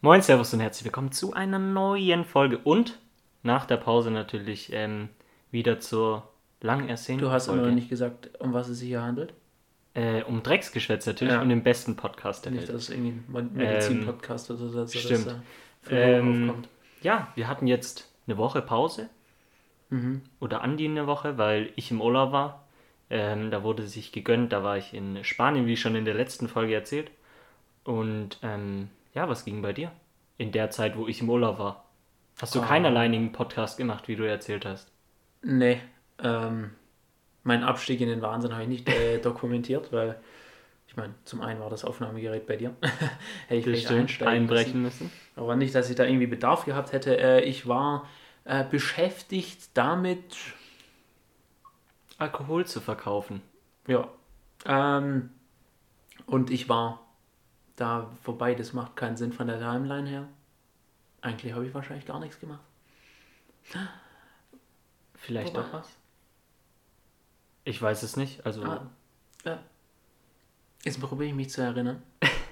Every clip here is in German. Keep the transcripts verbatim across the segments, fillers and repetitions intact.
Moin, Servus und herzlich willkommen zu einer neuen Folge und nach der Pause natürlich ähm, wieder zur lang ersehnten Du hast Folge. immer noch nicht gesagt, um was es sich hier handelt. Äh, um Drecksgeschwätz natürlich Ja. und den besten Podcast der Nicht, Welt. dass es irgendwie ein Medizin-Podcast ähm, oder so, dass stimmt. das für ähm, aufkommt. Ja, wir hatten jetzt eine Woche Pause Mhm. oder an die eine Woche, weil ich im Urlaub war. Ähm, da wurde sich gegönnt, da war ich in Spanien, wie schon in der letzten Folge erzählt. Und ähm, ja, was ging bei dir in der Zeit, wo ich im Urlaub war? Hast du Ah. keinen alleinigen Podcast gemacht, wie du erzählt hast? Nee, ähm, meinen Abstieg in den Wahnsinn habe ich nicht äh, dokumentiert, weil ich meine, zum einen war das Aufnahmegerät bei dir. Hätte ich vielleicht einsteigen einbrechen müssen. müssen. Aber nicht, dass ich da irgendwie Bedarf gehabt hätte. Äh, ich war äh, beschäftigt damit, Alkohol zu verkaufen. ja, ähm, und ich war da, wobei das macht keinen Sinn von der Timeline her. Eigentlich habe ich wahrscheinlich gar nichts gemacht. Vielleicht Wobei- doch was? Ich weiß es nicht. Also Ah, ja. Jetzt probiere ich mich zu erinnern.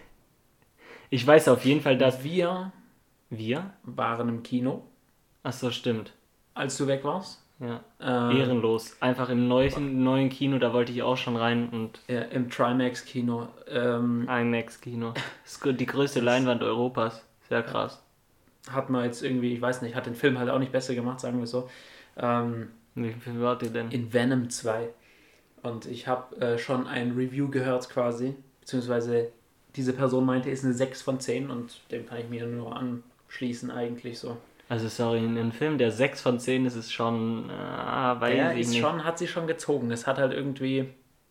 ich weiß auf jeden Fall, dass Wir wir. waren im Kino, Ach so, stimmt. als du weg warst. Ja. Äh, Ehrenlos. Einfach im neuen, neuen Kino, da wollte ich auch schon rein und ja, im Trimax-Kino. Ähm, IMAX-Kino. Das ist die größte Leinwand Europas. Sehr krass. hat man jetzt irgendwie, ich weiß nicht, hat den Film halt auch nicht besser gemacht, sagen wir so. Ähm, Wie viel wart ihr denn? in Venom zwei. Und ich habe äh, schon ein Review gehört quasi, beziehungsweise diese Person meinte, ist eine sechs von zehn und dem kann ich mir nur anschließen eigentlich so. Also sorry, in einem Film, der sechs von zehn ist, ist schon, äh, weiß Der ich ist nicht. schon, hat sich schon gezogen. Es hat halt irgendwie,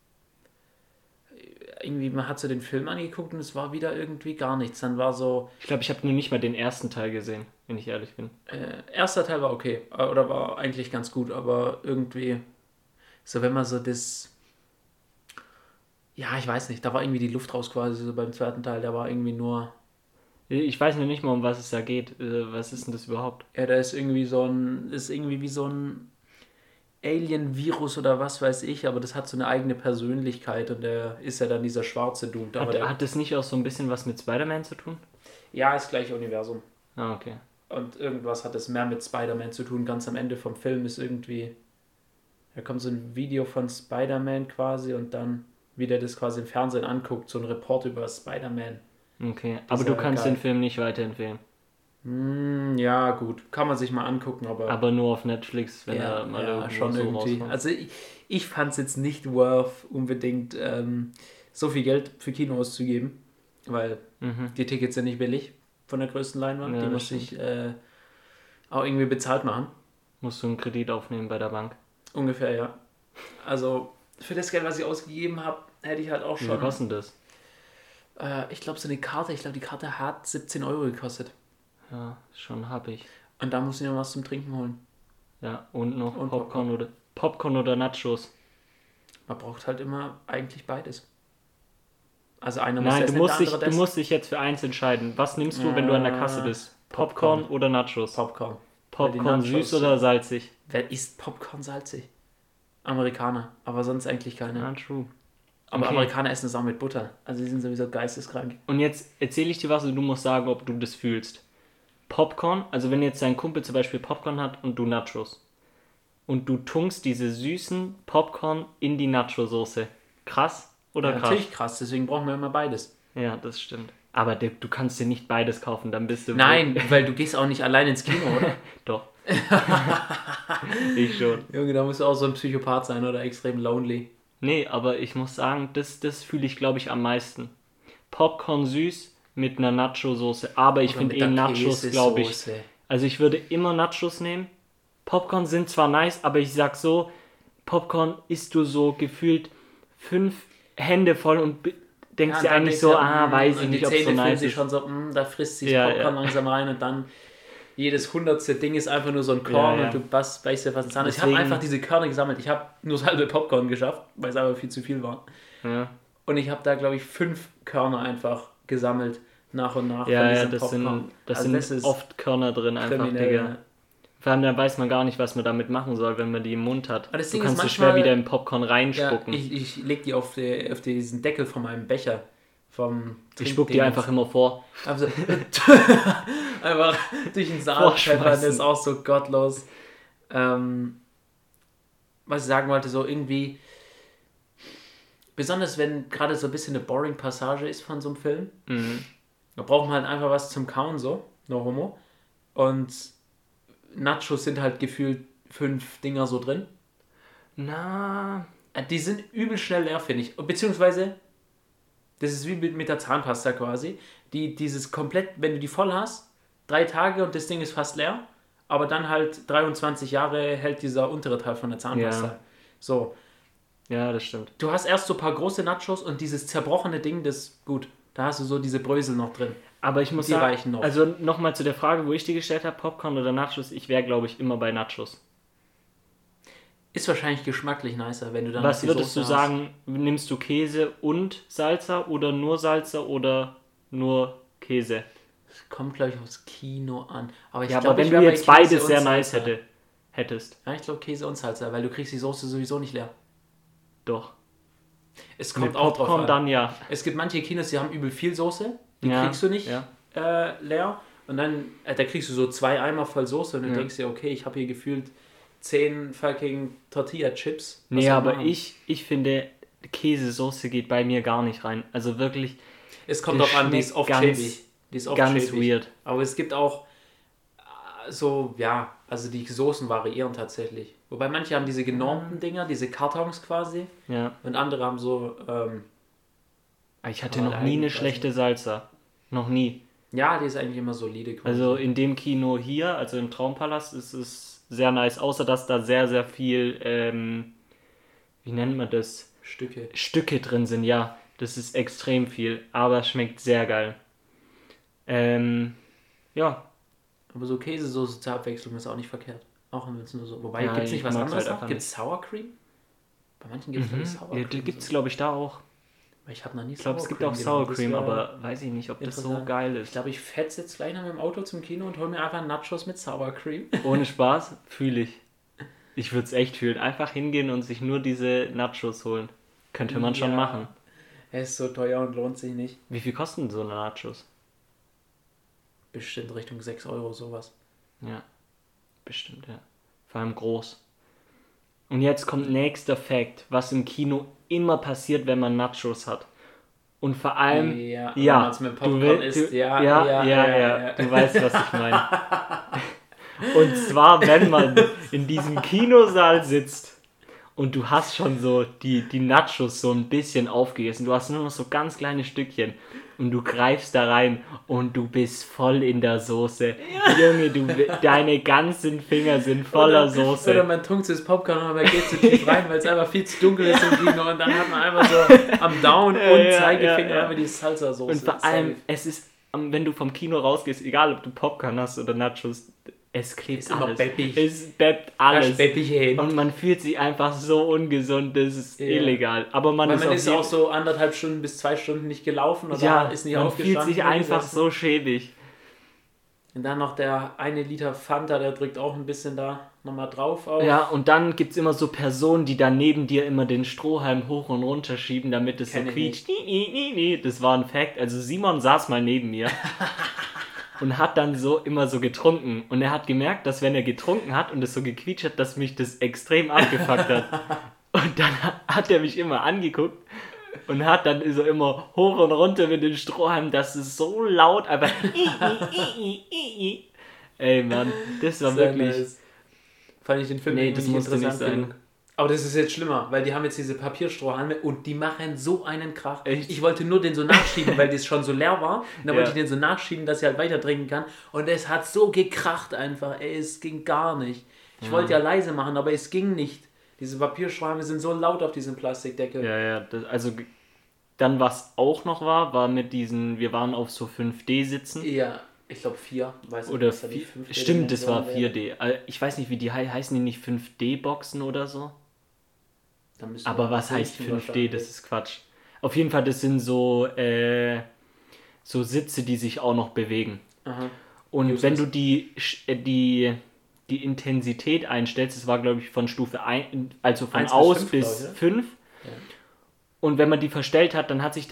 irgendwie, man hat so den Film angeguckt und es war wieder irgendwie gar nichts. Dann war so, Ich glaube, ich habe nur nicht mal den ersten Teil gesehen, wenn ich ehrlich bin. äh, erster Teil war okay, äh, oder war eigentlich ganz gut, aber irgendwie, so wenn man so das, ja, ich weiß nicht, da war irgendwie die Luft raus quasi so beim zweiten Teil, der war irgendwie nur, Ich weiß noch nicht mal, um was es da geht. Äh, Was ist denn das überhaupt? ja, da ist irgendwie so ein, ist irgendwie wie so ein Alien-Virus oder was weiß ich, aber das hat so eine eigene Persönlichkeit und der ist ja dann dieser schwarze Dude. Aber Hat, der, hat das nicht auch so ein bisschen was mit Spider-Man zu tun? ja, ist gleich Universum. Ah, okay. Und irgendwas hat es mehr mit Spider-Man zu tun. Ganz am Ende vom Film ist irgendwie, da kommt so ein Video von Spider-Man quasi und dann, wie der das quasi im Fernsehen anguckt, so ein Report über Spider-Man. Okay, aber ist du ja kannst geil. den Film nicht weiterempfehlen. Hm, ja, gut, kann man sich mal angucken, aber, Aber nur auf Netflix, wenn ja, er mal ja irgendwo schon so irgendwie. rauskommt. Also ich, ich fand es jetzt nicht worth, unbedingt ähm, so viel Geld für Kino auszugeben, weil Mhm. die Tickets sind nicht billig von der größten Leinwand. Ja, die das muss ich äh, auch irgendwie bezahlt machen. Musst du einen Kredit aufnehmen bei der Bank. Ungefähr, ja. Also für das Geld, was ich ausgegeben habe, hätte ich halt auch Wie viel schon. kostet das? Äh, ich glaube, so eine Karte, ich glaube, die Karte hat siebzehn Euro gekostet. Ja, schon hab ich. Und da muss ich noch was zum Trinken holen. Ja, und noch Und Popcorn oder Popcorn oder Nachos. Man braucht halt immer eigentlich beides. Also einer muss Nein, essen, du musst, der dich, andere du das. musst dich jetzt für eins entscheiden. Was nimmst du, wenn du an der Kasse bist? Popcorn, Popcorn. oder Nachos? Popcorn. Popcorn Weil die Nachos- süß oder salzig? Wer isst Popcorn salzig? Amerikaner, aber sonst eigentlich keine. Ja, true. Aber okay. Amerikaner essen es auch mit Butter. Also die sind sowieso geisteskrank. Und jetzt erzähle ich dir was und du musst sagen, ob du das fühlst. Popcorn, also wenn jetzt dein Kumpel zum Beispiel Popcorn hat und du Nachos. Und du tunkst diese süßen Popcorn in die Nacho-Soße. Krass oder Ja, krass? natürlich krass, deswegen brauchen wir immer beides. Ja, das stimmt. Aber der, du kannst dir nicht beides kaufen, dann bist du... Nein, weil du gehst auch nicht allein ins Kino, oder? Doch. Ich schon. Junge, da musst du auch so ein Psychopath sein oder extrem lonely. Nee, aber ich muss sagen, das, das fühle ich, glaube ich, am meisten. Popcorn süß mit einer Nacho-Soße. Aber ich Oder finde mit eh der Nachos, glaube ich. Käsesoße. Also ich würde immer Nachos nehmen. Popcorn sind zwar nice, aber ich sag so, Popcorn isst du so gefühlt fünf Hände voll und be- denkst Ja, dir dann eigentlich denkst so, du, ah, mm, weiß und ich nicht, die ob es so Zähne fühlen nice sich ist. schon so, mm, da frisst sich Ja, Popcorn ja. langsam rein und dann jedes hundertste Ding ist einfach nur so ein Korn Ja, ja. und du beißt, beißt dir fast ins Zahn. Ich habe Deswegen- einfach diese Körner gesammelt. Ich habe nur so halbe Popcorn geschafft, weil es aber viel zu viel war. Ja, Und ich habe da, glaube ich, fünf Körner einfach gesammelt, nach und nach ja, von ja diesem das, Popcorn. sind, das Also sind das ist oft Körner drin einfach, kriminell. Digga. Vor allem, da weiß man gar nicht, was man damit machen soll, wenn man die im Mund hat. Aber das Du Ding ist kannst so manchmal- schwer wieder im Popcorn Ja, reinspucken. ich, ich leg die auf, die auf diesen Deckel von meinem Becher. vom Ich spuck dir einfach immer vor. Also, einfach durch den Saal scheppern, das ist auch so gottlos. Ähm, was ich sagen wollte, so irgendwie, besonders wenn gerade so ein bisschen eine boring Passage ist von so einem Film, Mhm. da braucht man halt einfach was zum Kauen, so, no homo. Und Nachos sind halt gefühlt fünf Dinger so drin. Na, Die sind übel schnell leer, finde ich. Beziehungsweise, das ist wie mit, mit der Zahnpasta quasi. Die, dieses komplett, wenn du die voll hast, drei Tage und das Ding ist fast leer, aber dann halt dreiundzwanzig Jahre hält dieser untere Teil von der Zahnpasta. Ja. So. Ja, das stimmt. Du hast erst so ein paar große Nachos und dieses zerbrochene Ding, das, gut, da hast du so diese Brösel noch drin. Aber ich muss Die sagen, reichen noch. also nochmal zu der Frage, wo ich die gestellt habe, Popcorn oder Nachos, ich wäre, glaube ich, immer bei Nachos. Ist wahrscheinlich geschmacklich nicer, wenn du dann Was die würdest Soße du sagen, nimmst du Käse und Salsa oder nur Salsa oder nur Käse? hast. Kommt, glaube ich, aufs Kino an. Aber ich Ja, glaub, aber wenn ich du wär bei jetzt Käse beides und sehr nice Salsa. hätte, hättest. Ja, ich glaube Käse und Salsa, weil du kriegst die Soße sowieso nicht leer. Doch. Es Mit kommt auch drauf Popcorn an. dann ja. Es gibt manche Kinos, die haben übel viel Soße, die Ja, kriegst du nicht ja. äh, leer. Und dann, äh, da kriegst du so zwei Eimer voll Soße und du Ja. denkst dir, okay, ich habe hier gefühlt zehn fucking Tortilla-Chips. Was Nee, soll aber machen? ich, ich finde, Käsesoße geht bei mir gar nicht rein. Also wirklich Es kommt das drauf an, die ist schmeckt oft ganz- schäbig. Die ist oft ganz schäbig. weird. Aber es gibt auch äh, so, ja, also die Soßen variieren tatsächlich. Wobei manche haben diese genormten Dinger, diese Kartons quasi. Ja. Und andere haben so, ähm, Ich hatte Aber noch nie eine eigentlich weiß schlechte Salsa. Noch nie. ja, die ist eigentlich immer solide quasi. Also in dem Kino hier, also im Traumpalast, ist es sehr nice, außer dass da sehr, sehr viel, ähm, wie nennt man das? Stücke. Stücke drin sind, ja. Das ist extrem viel, aber es schmeckt sehr geil. Ähm, ja. Aber so Käsesoße zur Abwechslung ist auch nicht verkehrt. Auch wenn es nur so. Wobei, Ja, gibt es nicht ich was mag's anderes halt noch? einfach Gibt es Sour Cream? Bei manchen gibt es Mhm. Sour Ja, Cream. die gibt's, so. glaube ich, da auch. Ich habe noch nie Ich glaube, es gibt auch genommen. Sour Das Cream, wär aber weiß ich nicht, ob das so interessant. geil Ich ist. glaube, ich fetze jetzt gleich noch mit dem Auto zum Kino und hole mir einfach Nachos mit Sour Cream. Ohne Spaß, fühle ich. Ich würde es echt fühlen. Einfach hingehen und sich nur diese Nachos holen. Könnte man schon Ja. machen. Er ist so teuer und lohnt sich nicht. Wie viel kosten so eine Nachos? Bestimmt Richtung sechs Euro sowas. Ja, bestimmt, ja. Vor allem groß. Und jetzt kommt nächster Fact, was im Kino immer passiert, wenn man Nachos hat. Und vor allem, Ja, ja, wenn man's mit du Popcorn will- isst, du, ja, ja, ja, ja, ja, ja, ja. du weißt, was ich meine. Und zwar, wenn man in diesem Kinosaal sitzt und du hast schon so die, die Nachos so ein bisschen aufgegessen, du hast nur noch so ganz kleine Stückchen und du greifst da rein und du bist voll in der Soße. Junge, du, deine ganzen Finger sind voller oder, Soße. Oder man tunkt das Popcorn, aber man geht zu tief rein, weil es einfach viel zu dunkel ist im Kino und dann hat man einfach so am Daumen Ja, und ja, Zeigefinger ja, ja. einfach die Salsa-Soße. Und vor Safe. allem, es ist, ähm, wenn du vom Kino rausgehst, egal ob du Popcorn hast oder Nachos, es klebt Ist immer alles. beppig. Es beppt Hast alles. beppige Hände. Und man fühlt sich einfach so ungesund, das ist Ja. illegal. Aber man Weil ist, man auf ist jeden- auch so anderthalb Stunden bis zwei Stunden nicht gelaufen oder ja, ist nicht man aufgestanden. fühlt sich oder einfach gesessen. so schäbig. Und dann noch der eine Liter Fanta, der drückt auch ein bisschen da nochmal drauf auf. Ja, und dann gibt es immer so Personen, die dann neben dir immer den Strohhalm hoch und runter schieben, damit es so Kenn ich quietscht. Nie, nie, nie, nie. Das war ein Fact. Also Simon saß mal neben mir und hat dann so immer so getrunken. Und er hat gemerkt, dass wenn er getrunken hat und es so gequietscht hat, dass mich das extrem abgefuckt hat. Und dann hat er mich immer angeguckt und hat dann so immer hoch und runter mit den Strohhalm, das ist so laut, aber ey Mann, das war Sehr wirklich... nice. Fand ich den Film Nee, irgendwie das nicht musste nicht interessant sein. genug. Aber das ist jetzt schlimmer, weil die haben jetzt diese Papierstrohhalme und die machen so einen Krach. Echt? Ich wollte nur den so nachschieben, weil das schon so leer war. Und dann Ja. wollte ich den so nachschieben, dass ich halt weiter trinken kann. Und es hat so gekracht einfach. Ey, es ging gar nicht. Ich wollte ja leise machen, aber es ging nicht. Diese Papierstrohhalme sind so laut auf diesem Plastikdeckel. Ja, ja, das, also g- dann was auch noch war, war mit diesen, wir waren auf so fünf D sitzen. Ja, ich glaube vier. Weiß nicht, Oder was da die vier, fünfte stimmt, das war Dimension vier wäre. D. Äh, Ich weiß nicht, wie die hei- heißen, die nicht fünf D-Boxen oder so? Dann müssen wir Aber mal was heißt prüfen, fünf D? wahrscheinlich. Das ist Quatsch. Auf jeden Fall, das sind so, äh, so Sitze, die sich auch noch bewegen. Aha. Und Useless. wenn du die, Sch- äh, die, die Intensität einstellst, das war glaube ich von Stufe eins, also von eins bis aus fünf, bis glaub ich, ne? fünf. Ja. Und wenn man die verstellt hat, dann hat sich der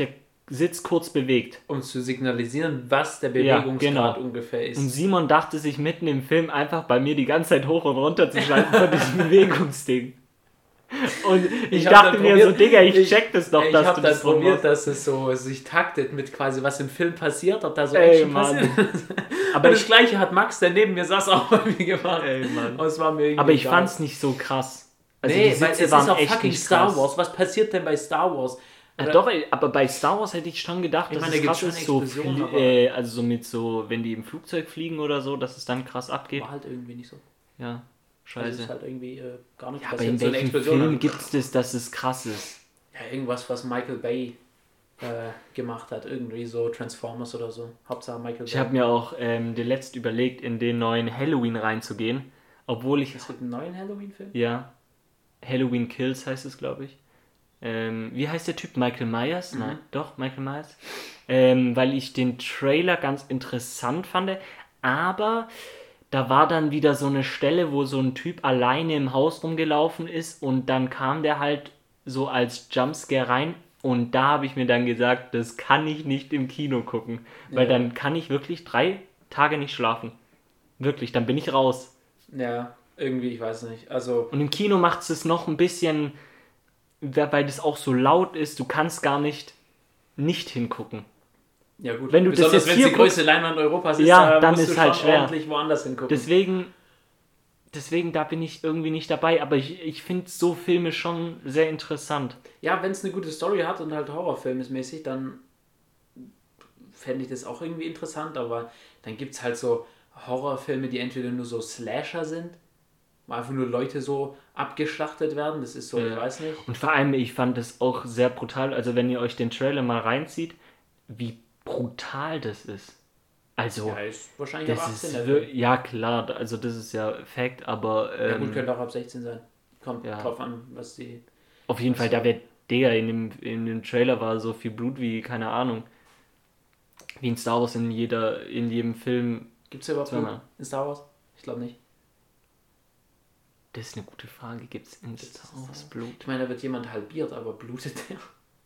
Sitz kurz bewegt. Um zu signalisieren, was der Ja, Bewegungsgrad genau. ungefähr ist. Und Simon dachte sich mitten im Film einfach bei mir die ganze Zeit hoch und runter zu schalten von diesem Bewegungsding. Und ich, Ich hab dachte dann mir probiert- so, Digga, ich, ich- check das doch, ich dass habe du dann das so probiert, machst. dass es so sich taktet mit quasi, was im Film passiert, ob da so Ey, Action Mann. passiert. Aber Und das ich, gleiche hat Max, der neben mir saß, auch bei mir gemacht. ey, Mann. Und es war mir irgendwie Aber ich egal. fand's nicht so krass. Also nee, die weil Sitze es waren ist auch echt fucking nicht Star krass. Wars. Was passiert denn bei Star Wars? Ja, Oder- doch, ey, aber bei Star Wars hätte ich schon gedacht, Ich dass meine, es da krass gibt's ist, schon so, Explosionen, flie- aber- äh, also so mit so, wenn die im Flugzeug fliegen oder so, dass es dann krass abgeht. War halt irgendwie nicht so. Ja, Also scheiße. es ist halt irgendwie äh, gar nicht Ja, aber passiert. in So eine welchem Explosion. Film gibt's das, dass es krass ist? Ja, irgendwas, was Michael Bay äh, gemacht hat. Irgendwie so Transformers oder so. Hauptsache Michael Ich Bay. habe mir auch ähm, letzt überlegt, in den neuen Halloween reinzugehen, obwohl ich, Es gibt einen neuen Halloween-Film? ja, Halloween Kills heißt es, glaube ich. Ähm, wie heißt der Typ? Michael Myers? Mhm. Nein, doch, Michael Myers. Ähm, weil ich den Trailer ganz interessant fand, aber da war dann wieder so eine Stelle, wo so ein Typ alleine im Haus rumgelaufen ist und dann kam der halt so als Jumpscare rein und da habe ich mir dann gesagt, das kann ich nicht im Kino gucken, weil Ja. dann kann ich wirklich drei Tage nicht schlafen. Wirklich, dann bin ich raus. Ja, irgendwie, ich weiß nicht. Also, Und im Kino macht es noch ein bisschen, weil das auch so laut ist, du kannst gar nicht nicht hingucken. ja gut. Wenn du das Besonders jetzt wenn hier es die größte Leinwand Europas ist, Ja, da dann musst ist du halt schon schwer. ordentlich woanders hingucken. Deswegen, deswegen, da bin ich irgendwie nicht dabei, aber ich, ich finde so Filme schon sehr interessant. Ja, wenn es eine gute Story hat und halt Horrorfilm ist mäßig, dann fände ich das auch irgendwie interessant, aber dann gibt es halt so Horrorfilme, die entweder nur so Slasher sind, wo einfach nur Leute so abgeschlachtet werden, das ist so, ich Ja. weiß nicht. Und vor allem, ich fand das auch sehr brutal, also wenn ihr euch den Trailer mal reinzieht, wie brutal das ist. Also, Ja, ist wahrscheinlich ab das achtzehn. ist der wir- Film. ja klar, also das ist ja Fact, aber Ja ähm, gut, könnte auch ab sechzehn sein. Kommt Ja. drauf an, was die... auf jeden Fall, Also- da wird, Digga, in dem, in dem Trailer war so viel Blut wie, keine Ahnung, wie in Star Wars in jeder, in jedem Film. Gibt es überhaupt Blut Zweimal. in Star Wars? Ich glaube nicht. Das ist eine gute Frage, gibt es in Gibt's Star in Wars Star- Blut? Ich meine, da wird jemand halbiert, aber blutet der?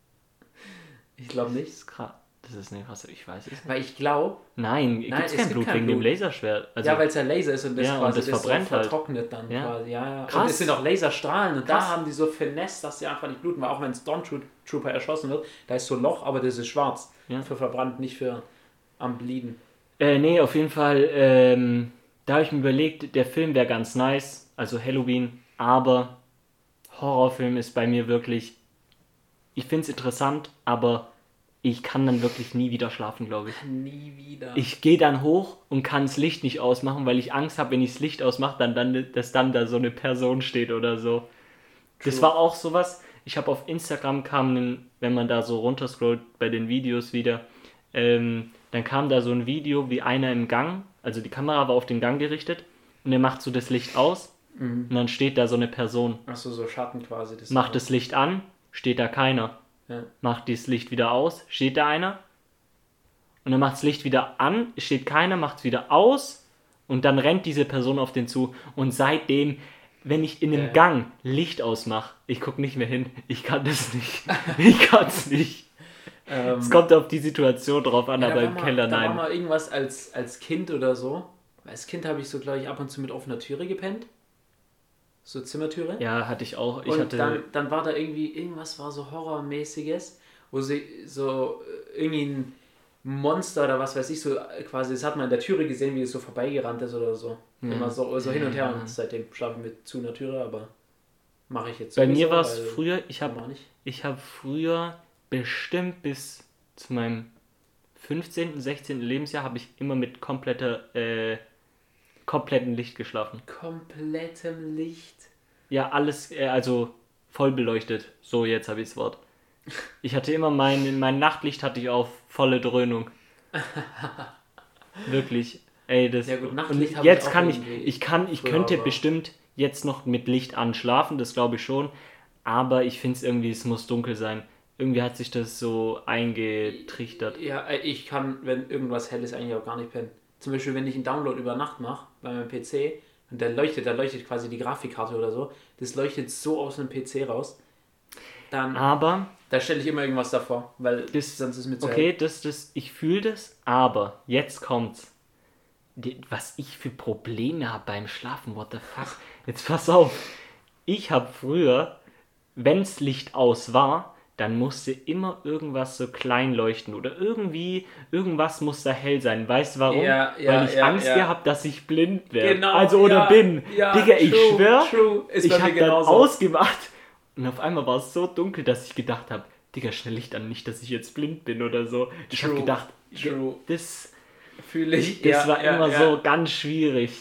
Ich glaube Das nicht. ist krass. Das ist eine krasse, ich weiß es nicht. Weil ich glaube, Nein, Nein, gibt es es kein gibt Blut kein wegen dem Blut. Laserschwert. Also, ja, weil es ja Laser ist und das Ja, und quasi das das verbrennt so halt. vertrocknet dann Ja. quasi. Ja, ja. Krass. Und es sind auch Laserstrahlen und Krass. da haben die so Finesse, dass sie einfach nicht bluten, weil auch wenn ein Stormtrooper erschossen wird, da ist so ein Loch, aber das ist schwarz. Ja. Für verbrannt, nicht für am Bleeden. Äh, nee, auf jeden Fall, ähm, da habe ich mir überlegt, der Film wäre ganz nice, also Halloween, aber Horrorfilm ist bei mir wirklich, ich finde es interessant, aber ich kann dann wirklich nie wieder schlafen, glaube ich. Nie wieder. Ich gehe dann hoch und kann das Licht nicht ausmachen, weil ich Angst habe, wenn ich das Licht ausmache, dann, dann, dass dann da so eine Person steht oder so. Das True. war auch sowas, ich habe auf Instagram kam, ein, wenn man da so runterscrollt bei den Videos wieder, ähm, dann kam da so ein Video, wie einer im Gang, also die Kamera war auf den Gang gerichtet und er macht so das Licht aus Mhm. und dann steht da so eine Person. Achso, so Schatten quasi. Das Macht das Licht an, steht da keiner. Ja. Macht das Licht wieder aus, steht da einer. Und dann macht das Licht wieder an, steht keiner, macht es wieder aus und dann rennt diese Person auf den zu. Und seitdem, wenn ich in einem Ja. Gang Licht ausmache, ich gucke nicht mehr hin. Ich kann das nicht. Ich kann es nicht. Ähm, Es kommt auf die Situation drauf an, ja, da aber war im mal- Keller Da war nein. mal irgendwas als, als Kind oder so. Als Kind habe ich so, glaube ich, ab und zu mit offener Türe gepennt. So Zimmertüre. Ja, hatte ich auch. Ich und hatte. dann, dann war da irgendwie, irgendwas war so Horrormäßiges, wo sie so äh, irgendwie ein Monster oder was weiß ich, so äh, quasi, das hat man in der Türe gesehen, wie es so vorbeigerannt ist oder so. Ja. Immer so, so hin und her Ja. und seitdem schlafe ich mit zu einer Türe, aber mache ich jetzt Bei sowieso, mir war es weil- früher, ich habe Mach nicht. ich habe früher bestimmt bis zu meinem fünfzehnten, sechzehnten Lebensjahr habe ich immer mit kompletter, äh, komplettem Licht geschlafen. Komplettem Licht. Ja, alles, äh, also voll beleuchtet. So, jetzt habe ich das Wort. Ich hatte immer mein, mein Nachtlicht hatte ich auf volle Dröhnung. Wirklich. Ey, das. Ja gut, und Nachtlicht hab jetzt ich auch kann ich, irgendwie ich kann, ich früher, könnte aber- bestimmt jetzt noch mit Licht anschlafen, das glaube ich schon. Aber ich finde es irgendwie, es muss dunkel sein. Irgendwie hat sich das so eingetrichtert. Ja, äh, ich kann, wenn irgendwas hell ist, eigentlich auch gar nicht pennen. Zum Beispiel, wenn ich einen Download über Nacht mache, bei meinem P C, und der leuchtet, da leuchtet quasi die Grafikkarte oder so, das leuchtet so aus dem P C raus. dann Aber da stelle ich immer irgendwas davor, weil das, sonst ist mir zu okay, hell. das, das, ich fühle das, aber jetzt kommt's. Die, was ich für Probleme habe beim Schlafen, what the fuck. Jetzt pass auf. Ich habe früher, wenn's Licht aus war, dann musste immer irgendwas so klein leuchten oder irgendwie, irgendwas muss da hell sein. Weißt du warum? Ja, ja, Weil ich ja, Angst ja. gehabt, dass ich blind werde. Genau, Also oder ja, bin. ja, Digga, ich true, schwör, true. Ist ich bei mir habe dann genauso. ausgemacht und auf einmal war es so dunkel, dass ich gedacht habe, Digga, schnell Licht an, nicht, dass ich jetzt blind bin oder so. Ich habe True, gedacht, true. das, Fühle ich. das ja, war ja, immer ja. so ganz schwierig.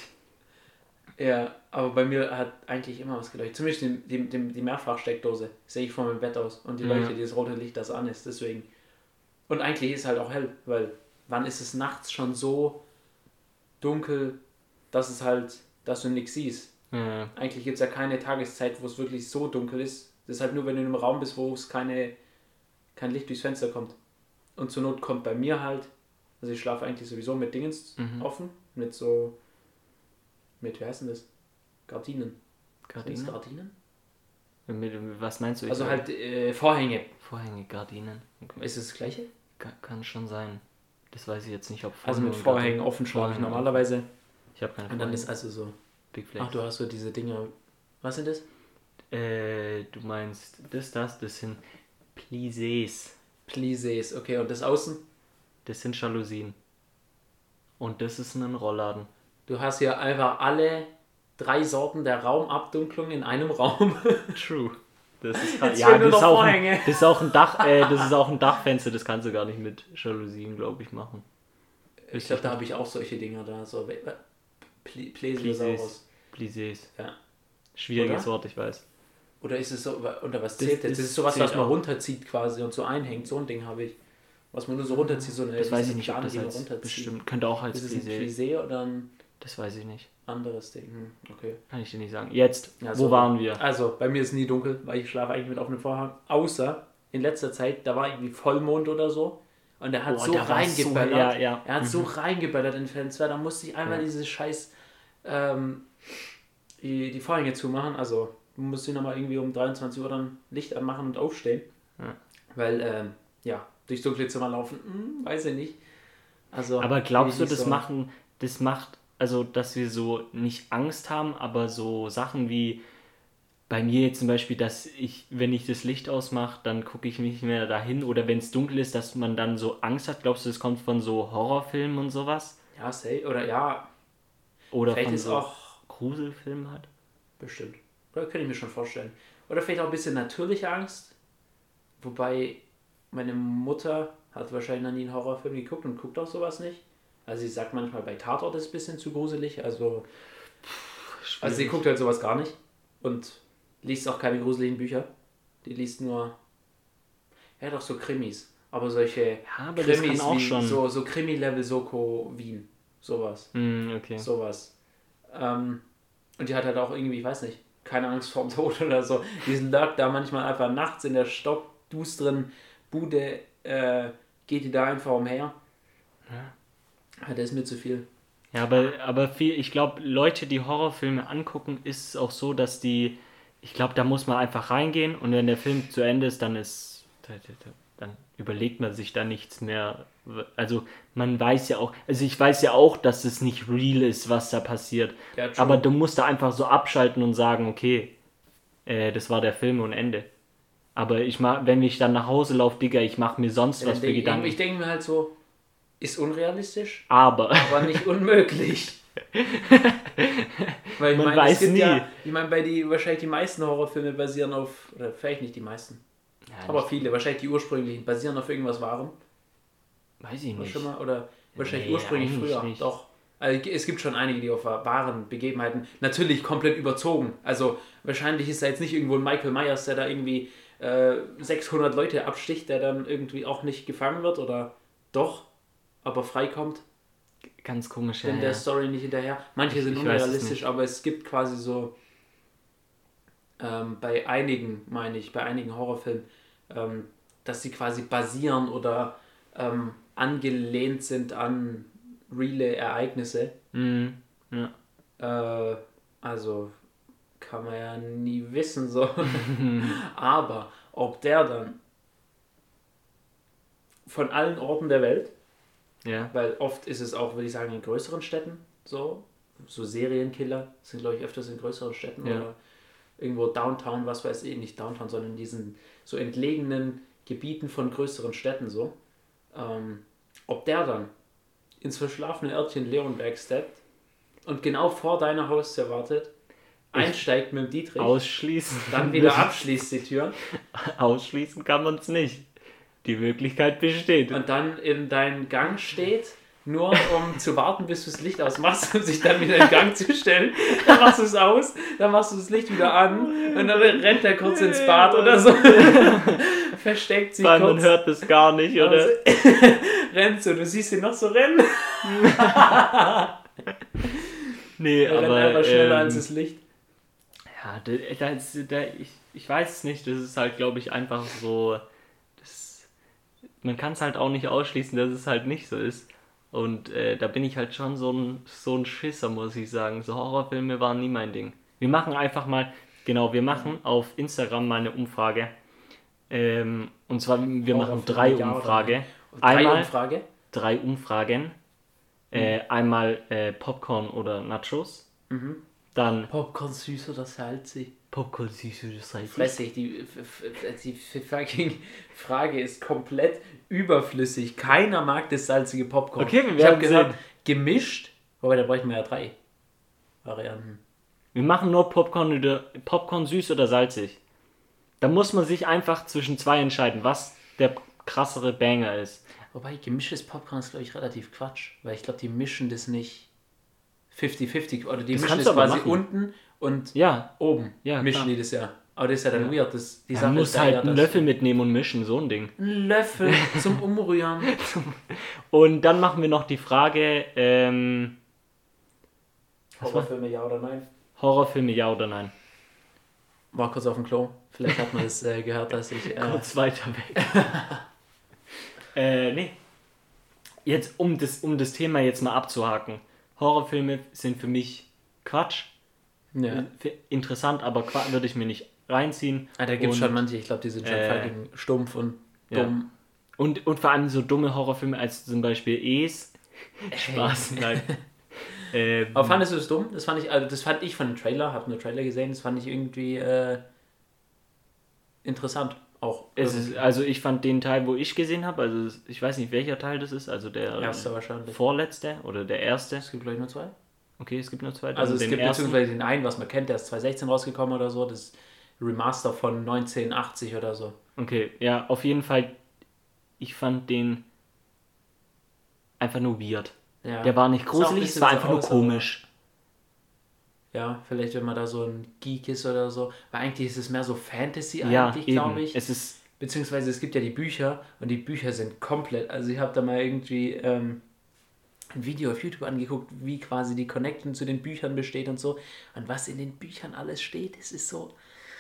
Ja, aber bei mir hat eigentlich immer was geleuchtet. Zumindest die, die, die, die Mehrfachsteckdose sehe ich vor meinem Bett aus. Und die Ja. leuchtet, dieses rote Licht, das an ist. Deswegen. Und eigentlich ist es halt auch hell, weil wann ist es nachts schon so dunkel, dass es halt, dass du nichts siehst. Ja. Eigentlich gibt es ja keine Tageszeit, wo es wirklich so dunkel ist. Das ist halt nur, wenn du in einem Raum bist, wo es keine, kein Licht durchs Fenster kommt. Und zur Not kommt bei mir halt, also ich schlafe eigentlich sowieso mit Dingens Mhm. offen, mit so, mit, wie heißen das? Gardinen. Gardinen? Sind's Gardinen? Mit, was meinst du? Ich Also sag- halt äh, Vorhänge. Vorhänge, Gardinen. Okay. Ist es das gleiche? Kann, kann schon sein. Das weiß ich jetzt nicht, ob Also Vorhänge mit und Vorhängen Gardinen- offen schlafe ich Vorhänge. normalerweise. Ich habe keine Und dann Vorhänge. ist also so, Big Flex. ach du hast so diese Dinger, was sind das? Äh, du meinst das, das, das sind Plissés. Plissés, okay, und das Außen? Das sind Jalousien. Und das ist ein Rollladen. Du hast hier einfach alle drei Sorten der Raumabdunklung in einem Raum. True. Das ist Jetzt ja, fehlen nur das ist, noch auch ein, Vorhänge. das ist auch ein Dach, äh, das ist auch ein Dachfenster, das kannst du gar nicht mit Jalousien, glaube ich, machen. Ich glaube, da habe ich auch solche Dinger da, so Pl- Plesiosaurus. Plissés. Ja. Schwieriges Oder? Wort, ich weiß. Oder ist es so, unter was Das- zählt das? das Das ist sowas, zählt was man auch. runterzieht quasi und so einhängt. So ein Ding habe ich. Was man nur so runterzieht, so eine Das weiß diese ich nicht, ob Plane, das die man als runterzieht. bestimmt, könnte auch als Ist es ein Plissé. Plissé oder ein Das weiß ich nicht. anderes Ding? Hm, okay. Kann ich dir nicht sagen. Jetzt, Ja, wo so. waren wir? Also, bei mir ist nie dunkel, weil ich schlafe eigentlich mit offenem Vorhang. Außer in letzter Zeit, da war irgendwie Vollmond oder so. Und er hat Boah, so da war's reingeböllert. so- ja, ja. Er hat Mhm. so reingeböllert in Fenster. Da musste ich einmal Ja. dieses scheiß ähm, die, die Vorhänge zumachen. Also, du musst hier nochmal irgendwie um dreiundzwanzig Uhr dann Licht anmachen und aufstehen. Ja. Weil, ähm, ja, durchs dunkle Zimmer laufen, hm, weiß ich nicht. Also, Aber glaubst du, nicht das so- machen, das macht, also dass wir so nicht Angst haben, aber so Sachen wie bei mir jetzt zum Beispiel, dass ich, wenn ich das Licht ausmache, dann gucke ich nicht mehr dahin oder wenn es dunkel ist, dass man dann so Angst hat. Glaubst du, das kommt von so Horrorfilmen und sowas? Ja, say, oder ja, Oder vielleicht von ist so auch Gruselfilmen halt? bestimmt. Oder könnte ich mir schon vorstellen. Oder vielleicht auch ein bisschen natürliche Angst. Wobei meine Mutter hat wahrscheinlich noch nie einen Horrorfilm geguckt und guckt auch sowas nicht. Also sie sagt manchmal, bei Tatort ist es ein bisschen zu gruselig. Also, also sie guckt halt sowas gar nicht. Und liest auch keine gruseligen Bücher. Die liest nur, ja doch so Krimis. Aber solche Ja, aber das Krimis kann auch wie schon. so, so Krimi-Level Soko Wien. Sowas. Hm, okay. Sowas. Ähm, und die hat halt auch irgendwie, ich weiß nicht, keine Angst vorm Tod oder so. Die lurkt da manchmal einfach nachts in der stockdusteren Bude, äh, geht die da einfach umher. Ja. Ja, das ist mir zu viel. Ja, aber, aber viel, ich glaube, Leute, die Horrorfilme angucken, ist es auch so, dass die, ich glaube, da muss man einfach reingehen und wenn der Film zu Ende ist, dann ist, dann überlegt man sich da nichts mehr. Also man weiß ja auch, also ich weiß ja auch, dass es nicht real ist, was da passiert. Ja, true. Aber du musst da einfach so abschalten und sagen, okay, äh, das war der Film und Ende. Aber ich mach, wenn ich dann nach Hause laufe, Digga, ich mache mir sonst Ja, was für denk, Gedanken. ich denke mir halt so, ist unrealistisch, Aber aber nicht unmöglich. Weil ich Man meine, weiß es gibt nie. ja, ich meine, bei die, wahrscheinlich die meisten Horrorfilme basieren auf, oder vielleicht nicht die meisten, ja, aber nicht, viele, wahrscheinlich die ursprünglichen, basieren auf irgendwas Wahrem. weiß ich Oder nicht. schon mal, oder wahrscheinlich Nee, ursprünglich eigentlich früher, nicht. doch. Also es gibt schon einige, die auf wahren Begebenheiten, natürlich komplett überzogen. Also wahrscheinlich ist da jetzt nicht irgendwo ein Michael Myers, der da irgendwie äh, sechshundert Leute absticht, der dann irgendwie auch nicht gefangen wird oder doch, aber freikommt, Ganz komisch, ja. denn der ja. Story nicht hinterher. Manche Ich- sind ich weiß es unrealistisch, nicht. aber es gibt quasi so ähm, bei einigen, meine ich, bei einigen Horrorfilmen, ähm, dass sie quasi basieren oder ähm, angelehnt sind an reale Ereignisse. Mhm. Ja. Äh, also kann man ja nie wissen, so. Aber, ob der dann von allen Orten der Welt, Ja. weil oft ist es auch, würde ich sagen, in größeren Städten so, so Serienkiller sind, glaube ich, öfters in größeren Städten Ja. oder irgendwo Downtown, was weiß ich, nicht Downtown, sondern in diesen so entlegenen Gebieten von größeren Städten so. Ähm, ob der dann ins verschlafene Örtchen Leonberg steppt und genau vor deiner Haustür wartet, einsteigt mit dem Dietrich, Ausschließen. dann wieder abschließt die Tür Ausschließen kann man es nicht. Die Möglichkeit besteht. und dann in deinen Gang steht, nur um zu warten, bis du das Licht ausmachst und sich dann wieder in Gang zu stellen. Dann machst du es aus, dann machst du das Licht wieder an und dann rennt er kurz ins Bad oder so. Versteckt sich Weil kurz. man hört es gar nicht, oder? Also, rennt so, du siehst ihn noch so rennen. Nee, Er rennt aber... einfach schneller ähm, als das Licht. Ja, da, da ist, da, ich, ich weiß es nicht, das ist halt, glaube ich, einfach so... Das, man kann es halt auch nicht ausschließen, dass es halt nicht so ist. Und äh, da bin ich halt schon so ein, so ein Schisser, muss ich sagen. So Horrorfilme waren nie mein Ding. Wir machen einfach mal... Genau, wir machen auf Instagram mal eine Umfrage. Ähm, und zwar, wir machen Horrorfilme, drei ja oder Umfrage. nein? Drei Einmal Umfrage. drei Umfragen. Äh, einmal äh, Popcorn oder Nachos. Mhm. Dann Popcorn süß oder salzig? Popcorn, süß oder salzig. Fressig, die, f- f- die f- fucking Frage ist komplett überflüssig. Keiner mag das salzige Popcorn. Okay, wir ich habe werden gesagt, sehen. gemischt, wobei da bräuchten wir ja drei Varianten. Wir machen nur Popcorn oder Popcorn süß oder salzig. Da muss man sich einfach zwischen zwei entscheiden, was der krassere Banger ist. Wobei gemischtes Popcorn ist, glaube ich, relativ Quatsch, weil ich glaube, die mischen das nicht fünfzig fünfzig oder die Das mischen kannst das du aber quasi machen. unten und Ja, oben Ja, mischen klar. die das ja. Aber das ist ja dann Ja. weird. Das, die man Sache muss ist da halt ja, einen dass- Löffel mitnehmen und mischen, so ein Ding. Einen Löffel zum Umrühren. Und dann machen wir noch die Frage, ähm, Horrorfilme, ja oder nein? Horrorfilme ja oder nein? War kurz auf dem Klo. Vielleicht hat man es äh, gehört, dass ich... Äh, Kurz weiter weg. äh, nee. Jetzt, um das, um das Thema jetzt mal abzuhaken. Horrorfilme sind für mich Quatsch. ja. F- Interessant, aber Qua- würde ich mir nicht reinziehen. Ah, da gibt es Und- schon manche, ich glaube, die sind schon äh, fucking stumpf und ja. dumm. Und, und vor allem so dumme Horrorfilme als zum Beispiel Es. Spaß, nein. ähm, Aber fandest du das dumm? Das fand ich, also das fand ich von dem Trailer, hab nur Trailer gesehen, das fand ich irgendwie äh, interessant. Auch. es ist, also ich fand den Teil, wo ich gesehen habe, also es- ich weiß nicht, welcher Teil das ist, also der Erster wahrscheinlich. vorletzte oder der erste. Es gibt, glaube ich, nur zwei. Okay, es gibt nur zwei. Also es den gibt ersten. beziehungsweise den einen, was man kennt, der ist zwanzig sechzehn rausgekommen oder so, das Remaster von neunzehnhundertachtzig oder so. Okay, ja, auf jeden Fall, ich fand den einfach nur weird. Ja. Der war nicht Ist auch ein gruselig, es bisschen war so einfach nur aus, komisch. Ja, vielleicht wenn man da so ein Geek ist oder so. Weil eigentlich ist es mehr so Fantasy Ja, eigentlich, eben. glaube ich. Es ist, Beziehungsweise es gibt ja die Bücher und die Bücher sind komplett, also ich habe da mal irgendwie ähm, ein Video auf YouTube angeguckt, wie quasi die Connection zu den Büchern besteht und so. Und was in den Büchern alles steht, das ist so...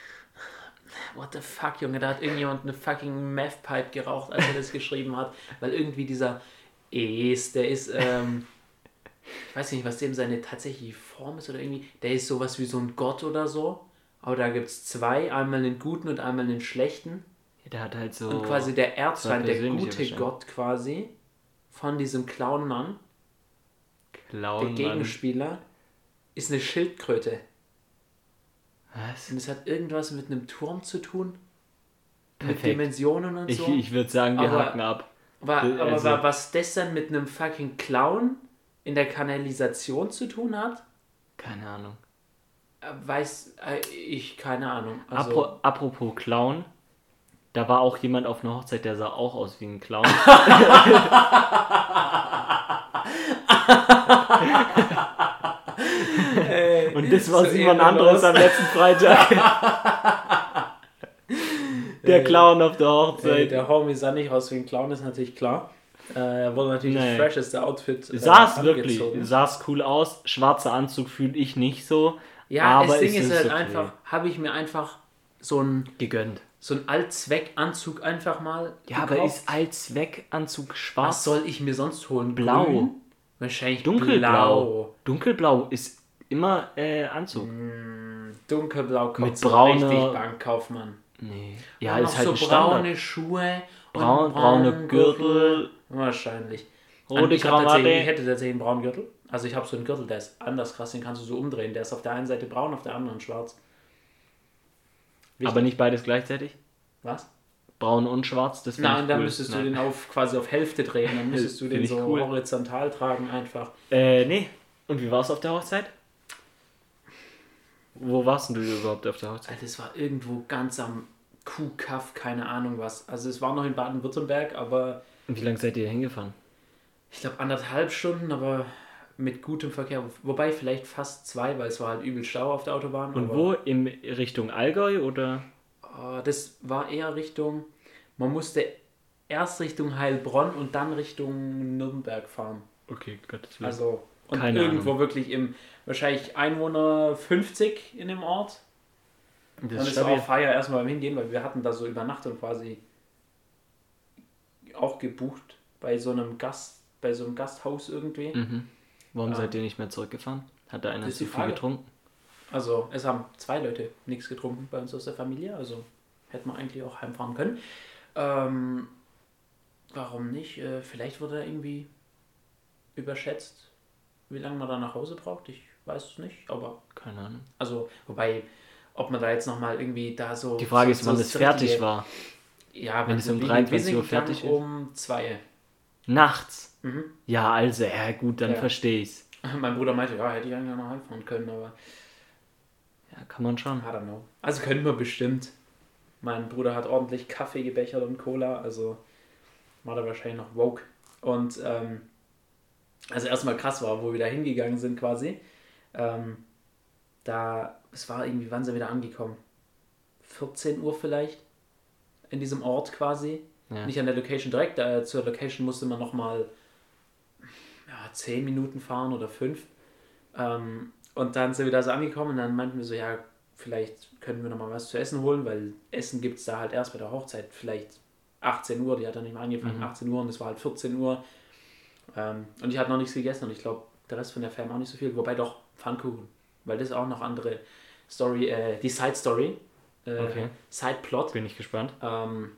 What the fuck, Junge, da hat irgendjemand eine fucking Meth-Pipe geraucht, als er das geschrieben hat. Weil irgendwie dieser Es, der ist... Ähm, ich weiß nicht, was dem seine tatsächliche Form ist oder irgendwie... Der ist sowas wie so ein Gott oder so. Aber da gibt es zwei, einmal einen guten und einmal einen schlechten. der hat halt so... Und quasi der Erzfeind, der persönliche gute wahrscheinlich. Gott quasi, von diesem Clownmann, Clown, der Mann. Gegenspieler, ist eine Schildkröte. Was? Und es hat irgendwas mit einem Turm zu tun. Mit Perfekt. Dimensionen und Ich, so. ich würde sagen, wir Aber- haken ab. war, also- aber war, was das dann mit einem fucking Clown in der Kanalisation zu tun hat, Keine Ahnung. äh, weiß äh, ich, keine Ahnung. Also, Apro apropos Clown, da war auch jemand auf einer Hochzeit, der sah auch aus wie ein Clown. äh, Und das war so Simon ehrenlos. Andres am letzten Freitag. Der Clown auf der Äh, Hochzeit. der Homie sah nicht aus wie ein Clown, ist natürlich klar. Äh, er wurde natürlich Nee. das fresheste Outfit. Äh, Saß wirklich, angezogen. saß cool aus. Schwarzer Anzug fühle ich nicht so. Ja, aber das Ding es ist ist halt okay. einfach, habe ich mir einfach so ein Gegönnt. so ein Allzweckanzug einfach mal Ja, aber gekauft. ist Allzweckanzug Was schwarz? soll ich mir sonst holen? Blau. Grün? Wahrscheinlich Dunkelblau. blau. Dunkelblau ist immer äh, Anzug. Mm, dunkelblau kommt Mit so brauner- richtig Bankkaufmann. Nee. Ja, Ja, noch ist halt so ein Standard. braune Schuhe. Braun, und braune braunen Gürtel, Wahrscheinlich. rote ich, hab tatsächlich- ich Krawatte. hätte tatsächlich einen braunen Gürtel. Also ich habe so einen Gürtel, der ist anders krass, den kannst du so umdrehen. Der ist auf der einen Seite braun, auf der anderen schwarz. Wichtig. Aber nicht beides gleichzeitig? Was? Braun und schwarz, das finde ich Nein, cool. dann müsstest du Nein. den auf quasi auf Hälfte drehen. Dann müsstest du Finde den ich so cool. horizontal tragen einfach. Äh, nee. Und wie war's auf der Hochzeit? Wo warst denn du überhaupt auf der Hochzeit? Also es war irgendwo ganz am Kuhkaff, keine Ahnung was. Also es war noch in Baden-Württemberg, aber Und wie lange seid ihr hingefahren? ich glaube anderthalb Stunden, aber mit gutem Verkehr. Wobei vielleicht fast zwei, weil es war halt übel Stau auf der Autobahn. Und aber, wo? In Richtung Allgäu oder? Oh, das war eher Richtung, man musste erst Richtung Heilbronn und dann Richtung Nürnberg fahren. Okay, Gottes Willen. Also und Keine irgendwo wirklich im, wahrscheinlich Einwohner fünfzig in dem Ort. das Und ist es war stabil. auch Feier erstmal beim Hingehen, weil wir hatten da so Übernachtung quasi auch gebucht bei so einem Gast, bei so einem Gasthaus irgendwie. Mhm. Warum Ja. seid ihr nicht mehr zurückgefahren? Hat da einer Das ist zu die viel Frage. getrunken? Also es haben zwei Leute nichts getrunken bei uns aus der Familie, also hätten wir eigentlich auch heimfahren können. Ähm, warum nicht? Äh, vielleicht wurde er irgendwie überschätzt, wie lange man da nach Hause braucht. Ich weiß es nicht, aber Keine Ahnung. also, wobei, ob man da jetzt nochmal irgendwie da so... Die Frage so, ist, wann so das fertig war. Ja, Wenn es um wir- dreiundzwanzig wir Uhr sind fertig gegangen ist. um zwei. Nachts? Mhm. Ja, also, ja gut, dann Ja. verstehe ich's. Mein Bruder meinte, ja, hätte ich eigentlich auch noch heimfahren können, aber Ja, kann man schon. I don't know. Also können wir bestimmt. Mein Bruder hat ordentlich Kaffee gebechert und Cola, also war da wahrscheinlich noch woke. Und ähm, also erstmal krass war, wo wir da hingegangen sind quasi. Ähm, da, es war irgendwie, wann sind wir da angekommen? vierzehn Uhr vielleicht? In diesem Ort quasi. Ja. Nicht an der Location direkt, äh, zur Location musste man nochmal ja, zehn Minuten fahren oder fünf. Ähm, und dann sind wir da so angekommen und dann meinten wir so, ja, vielleicht können wir nochmal was zu essen holen, weil Essen gibt es da halt erst bei der Hochzeit, vielleicht achtzehn Uhr, die hat dann nicht mehr angefangen, Mhm. achtzehn Uhr und es war halt vierzehn Uhr. Ähm, und ich hatte noch nichts gegessen und ich glaube, der Rest von der Fam auch nicht so viel, wobei doch Pfannkuchen, weil das ist auch noch andere Story, äh, die Side Story, äh, Okay. Side Plot, Bin ich gespannt. ähm,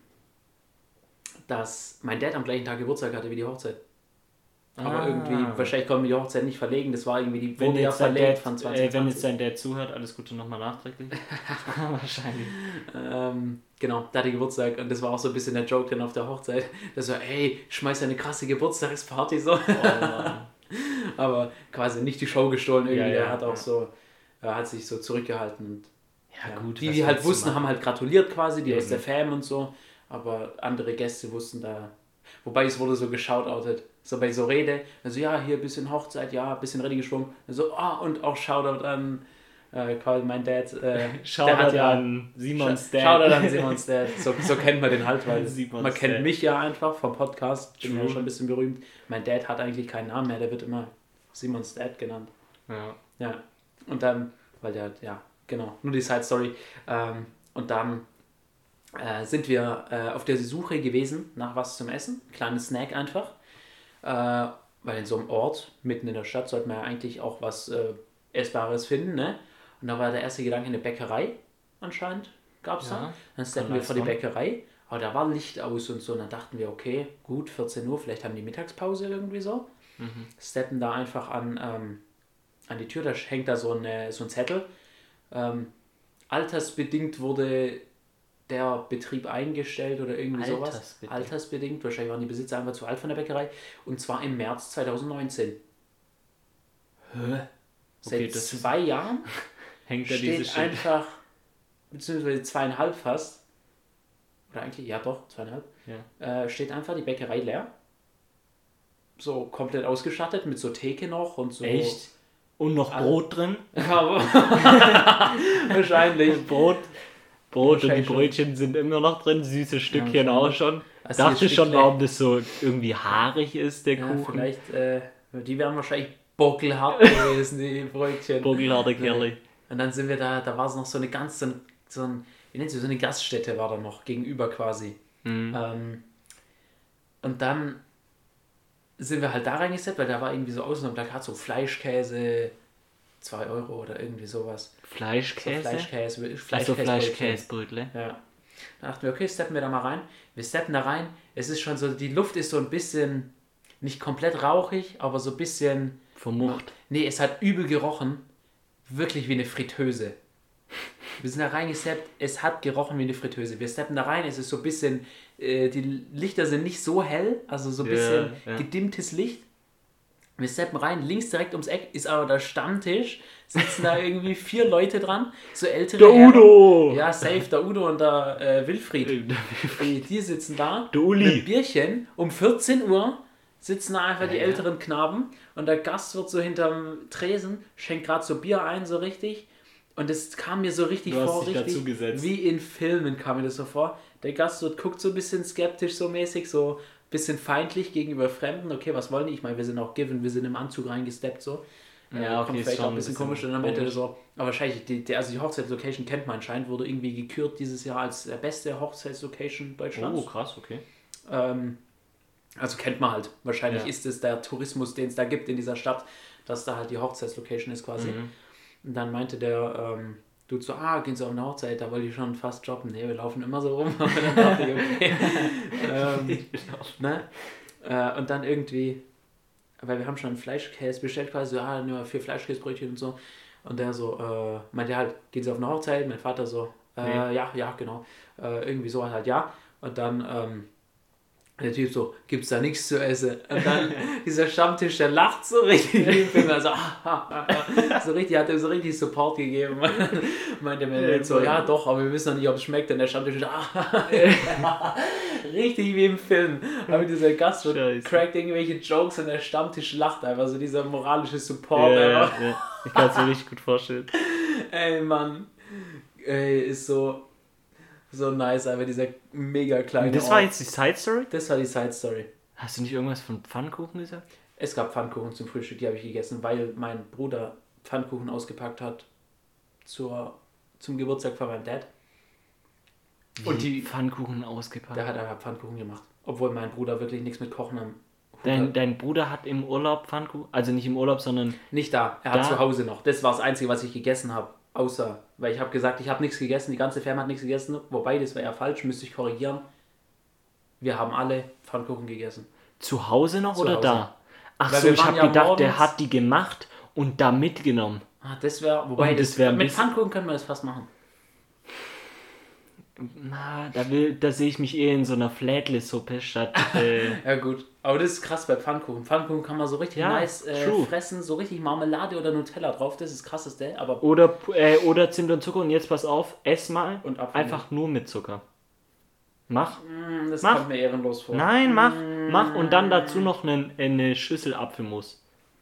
dass mein Dad am gleichen Tag Geburtstag hatte wie die Hochzeit. Aber irgendwie, wahrscheinlich konnten wir die Hochzeit nicht verlegen, das war irgendwie, die Wenn wurde ja jetzt, dein verlegt Dad, von äh, zwanzig wenn jetzt dein Dad zuhört, alles Gute nochmal nachträglich. Wahrscheinlich. Ähm, genau, da hatte Geburtstag und das war auch so ein bisschen der Joke dann auf der Hochzeit. Das war, ey, schmeiß eine krasse Geburtstagsparty so. Oh Mann. Aber quasi nicht die Show gestohlen irgendwie. Ja, ja, er hat auch ja. so, er hat sich so zurückgehalten. Und, Ja, gut. Die, was die halt willst du wussten, machen? haben halt gratuliert quasi, die Eben. aus der Fam und so. Aber andere Gäste wussten da. Wobei es wurde so geshoutoutet. So bei so Rede. Also ja, hier ein bisschen Hochzeit, ja, ein bisschen Rede geschwungen. So, ah, und auch Shoutout an äh, quasi mein Dad. Äh, der Shoutout hat ja- an Simons Dad. Shoutout an Simons Dad. So, so kennt man den halt, weil Simons man kennt Dad. mich ja einfach vom Podcast. Bin ja True. schon ein bisschen berühmt. Mein Dad hat eigentlich keinen Namen mehr, der wird immer Simons Dad genannt. Ja. Ja. Und dann, weil der, ja, genau, nur die Side Story. Ähm, und dann äh, sind wir äh, auf der Suche gewesen nach was zum Essen. Kleines Snack einfach. Äh, weil in so einem Ort, mitten in der Stadt, sollte man ja eigentlich auch was äh, Essbares finden, ne? Und da war der erste Gedanke eine Bäckerei, anscheinend, gab es Ja, da. Dann steppen kann wir vor die sein. Bäckerei, aber da war Licht aus und so. Und dann dachten wir, okay, gut, vierzehn Uhr, vielleicht haben die Mittagspause irgendwie so. Mhm. Steppen da einfach an, ähm, an die Tür, da hängt da so, eine, so ein Zettel. Ähm, altersbedingt wurde der Betrieb eingestellt oder irgendwie sowas. Altersbedingt. Altersbedingt. Wahrscheinlich waren die Besitzer einfach zu alt von der Bäckerei. Und zwar im März zweitausendneunzehn. Hä? Seit Okay, das ist- zwei Jahren Hängt da diese steht Shit. einfach, beziehungsweise zweieinhalb fast, oder eigentlich, ja doch, zweieinhalb, Ja. äh, steht einfach die Bäckerei leer. So komplett ausgestattet mit so Theke noch und so. Echt? Und noch Alle- Brot drin? Aber wahrscheinlich. Brot. Brot und die Wahrscheinlich schon. Brötchen sind immer noch drin, süße Stückchen schon. auch schon. Also Dachte jetzt schon, Stückle- warum das so irgendwie haarig ist, der Ja, Kuchen. vielleicht, äh, die wären wahrscheinlich bockelhart gewesen, die Brötchen. Buckelharter Kerl. Und dann sind wir da, da war es noch so eine ganz, so ein, so ein wie nennt sie, so eine Gaststätte war da noch, gegenüber quasi. Mhm. Ähm, und dann sind wir halt da reingesetzt, weil da war irgendwie so außen am Plakat so Fleischkäse, zwei Euro oder irgendwie sowas. So Fleischkäse? Fleischkäse, Also Fleischkäsebrötchen. Fleischkäsebrötle. Ja. Dann dachten wir, okay, steppen wir da mal rein. Wir steppen da rein. Es ist schon so, die Luft ist so ein bisschen, nicht komplett rauchig, aber so ein bisschen... Vermucht. Nee, es hat übel gerochen. Wirklich wie eine Fritteuse. Wir sind da reingesteppt, es hat gerochen wie eine Fritteuse. Wir steppen da rein, es ist so ein bisschen, äh, die Lichter sind nicht so hell, also so ein Ja, bisschen ja. gedimmtes Licht. Wir steppen rein, links direkt ums Eck ist aber der Stammtisch, sitzen da irgendwie vier Leute dran, so ältere Der Herren. Udo! Ja, safe, der Udo und der äh, Wilfried. Äh, der Die, die sitzen da Der Uli. mit Bierchen um vierzehn Uhr. Sitzen da einfach die Ja. älteren Knaben und der Gast wird so hinterm Tresen, schenkt gerade so Bier ein, so richtig. Und das kam mir so richtig Du hast vor, dich richtig, dazugesetzt. wie in Filmen kam mir das so vor. Der Gastwirt guckt so ein bisschen skeptisch, so mäßig, so ein bisschen feindlich gegenüber Fremden. Okay, was wollen die? Ich meine, wir sind auch given, wir sind im Anzug reingesteppt, so. Ja, okay, kommt ist vielleicht schon auch ein bisschen komisch. Und am Ende komisch. so, aber wahrscheinlich, die, die, also die Hochzeitslocation kennt man anscheinend, wurde irgendwie gekürt dieses Jahr als der beste Hochzeitslocation Deutschlands. Oh, krass, okay. Ähm, also kennt man halt. Wahrscheinlich Ja. ist es der Tourismus, den es da gibt in dieser Stadt, dass da halt die Hochzeitslocation ist quasi. Mhm. Und dann meinte der ähm, Dude so, ah, gehen Sie auf eine Hochzeit, da wollte ich schon fast jobben. Nee, wir laufen immer so rum. Aber dann dachte ich, okay. ähm, ne? äh, und dann irgendwie, weil wir haben schon Fleischkäse bestellt quasi, so, ah, nur vier Fleischkäsebrötchen und so. Und der so, äh, meinte halt, gehen Sie auf eine Hochzeit? Mein Vater so, äh, Nee. ja, ja, genau. Äh, irgendwie so halt, ja. Und dann, ähm, der Typ so, gibt's da nichts zu essen? Und dann dieser Stammtisch, der lacht so richtig. Ich bin so, ah, so richtig, hat er so richtig Support gegeben. Meinte mir Ja, so, voll. ja doch, aber wir wissen noch nicht, ob es schmeckt. Und der Stammtisch, ah, richtig wie im Film. Aber dieser Gast Scheiße. crackt irgendwelche Jokes und der Stammtisch lacht einfach. So dieser moralische Support. Ja, einfach. ja, ja. Ich kann es mir richtig gut vorstellen. Ey, Mann. Ey, ist so, so nice, aber dieser mega kleine Das war Ort. jetzt die Side Story? Das war die Side Story. Hast du nicht irgendwas von Pfannkuchen gesagt? Es gab Pfannkuchen zum Frühstück, die habe ich gegessen, weil mein Bruder Pfannkuchen ausgepackt hat zur, zum Geburtstag von meinem Dad. Und Wie die, Pfannkuchen ausgepackt. der hat einfach Pfannkuchen gemacht. Obwohl mein Bruder wirklich nichts mit Kochen am Hut Dein, hat. dein Bruder hat im Urlaub Pfannkuchen, also nicht im Urlaub, sondern Nicht da, er hat Da? zu Hause noch. Das war das Einzige, was ich gegessen habe. Außer, weil ich habe gesagt, ich habe nichts gegessen, die ganze Firma hat nichts gegessen. Wobei, das wäre ja falsch, müsste ich korrigieren. Wir haben alle Pfannkuchen gegessen. zu Hause noch Zu oder Hause. da? Ach Weil so, wir ich waren habe ja gedacht, der morgens- hat die gemacht und da mitgenommen. Ah, das wäre, wobei, Und das, das wär ein mit bisschen- Pfannkuchen können wir das fast machen. Na, da, will, da sehe ich mich eher in so einer Flädle-Suppe statt. Äh, Ja gut, aber das ist krass bei Pfannkuchen. Pfannkuchen kann man so richtig Ja, nice äh, true. fressen, so richtig Marmelade oder Nutella drauf, das ist das krasseste, aber oder, äh, oder Zimt und Zucker und jetzt pass auf, ess mal Und Apfelmus. einfach nur mit Zucker. Mach. mm, das Mach. kommt mir ehrenlos vor. Nein, mach, mach und dann dazu noch einen, eine Schüssel Apfelmus.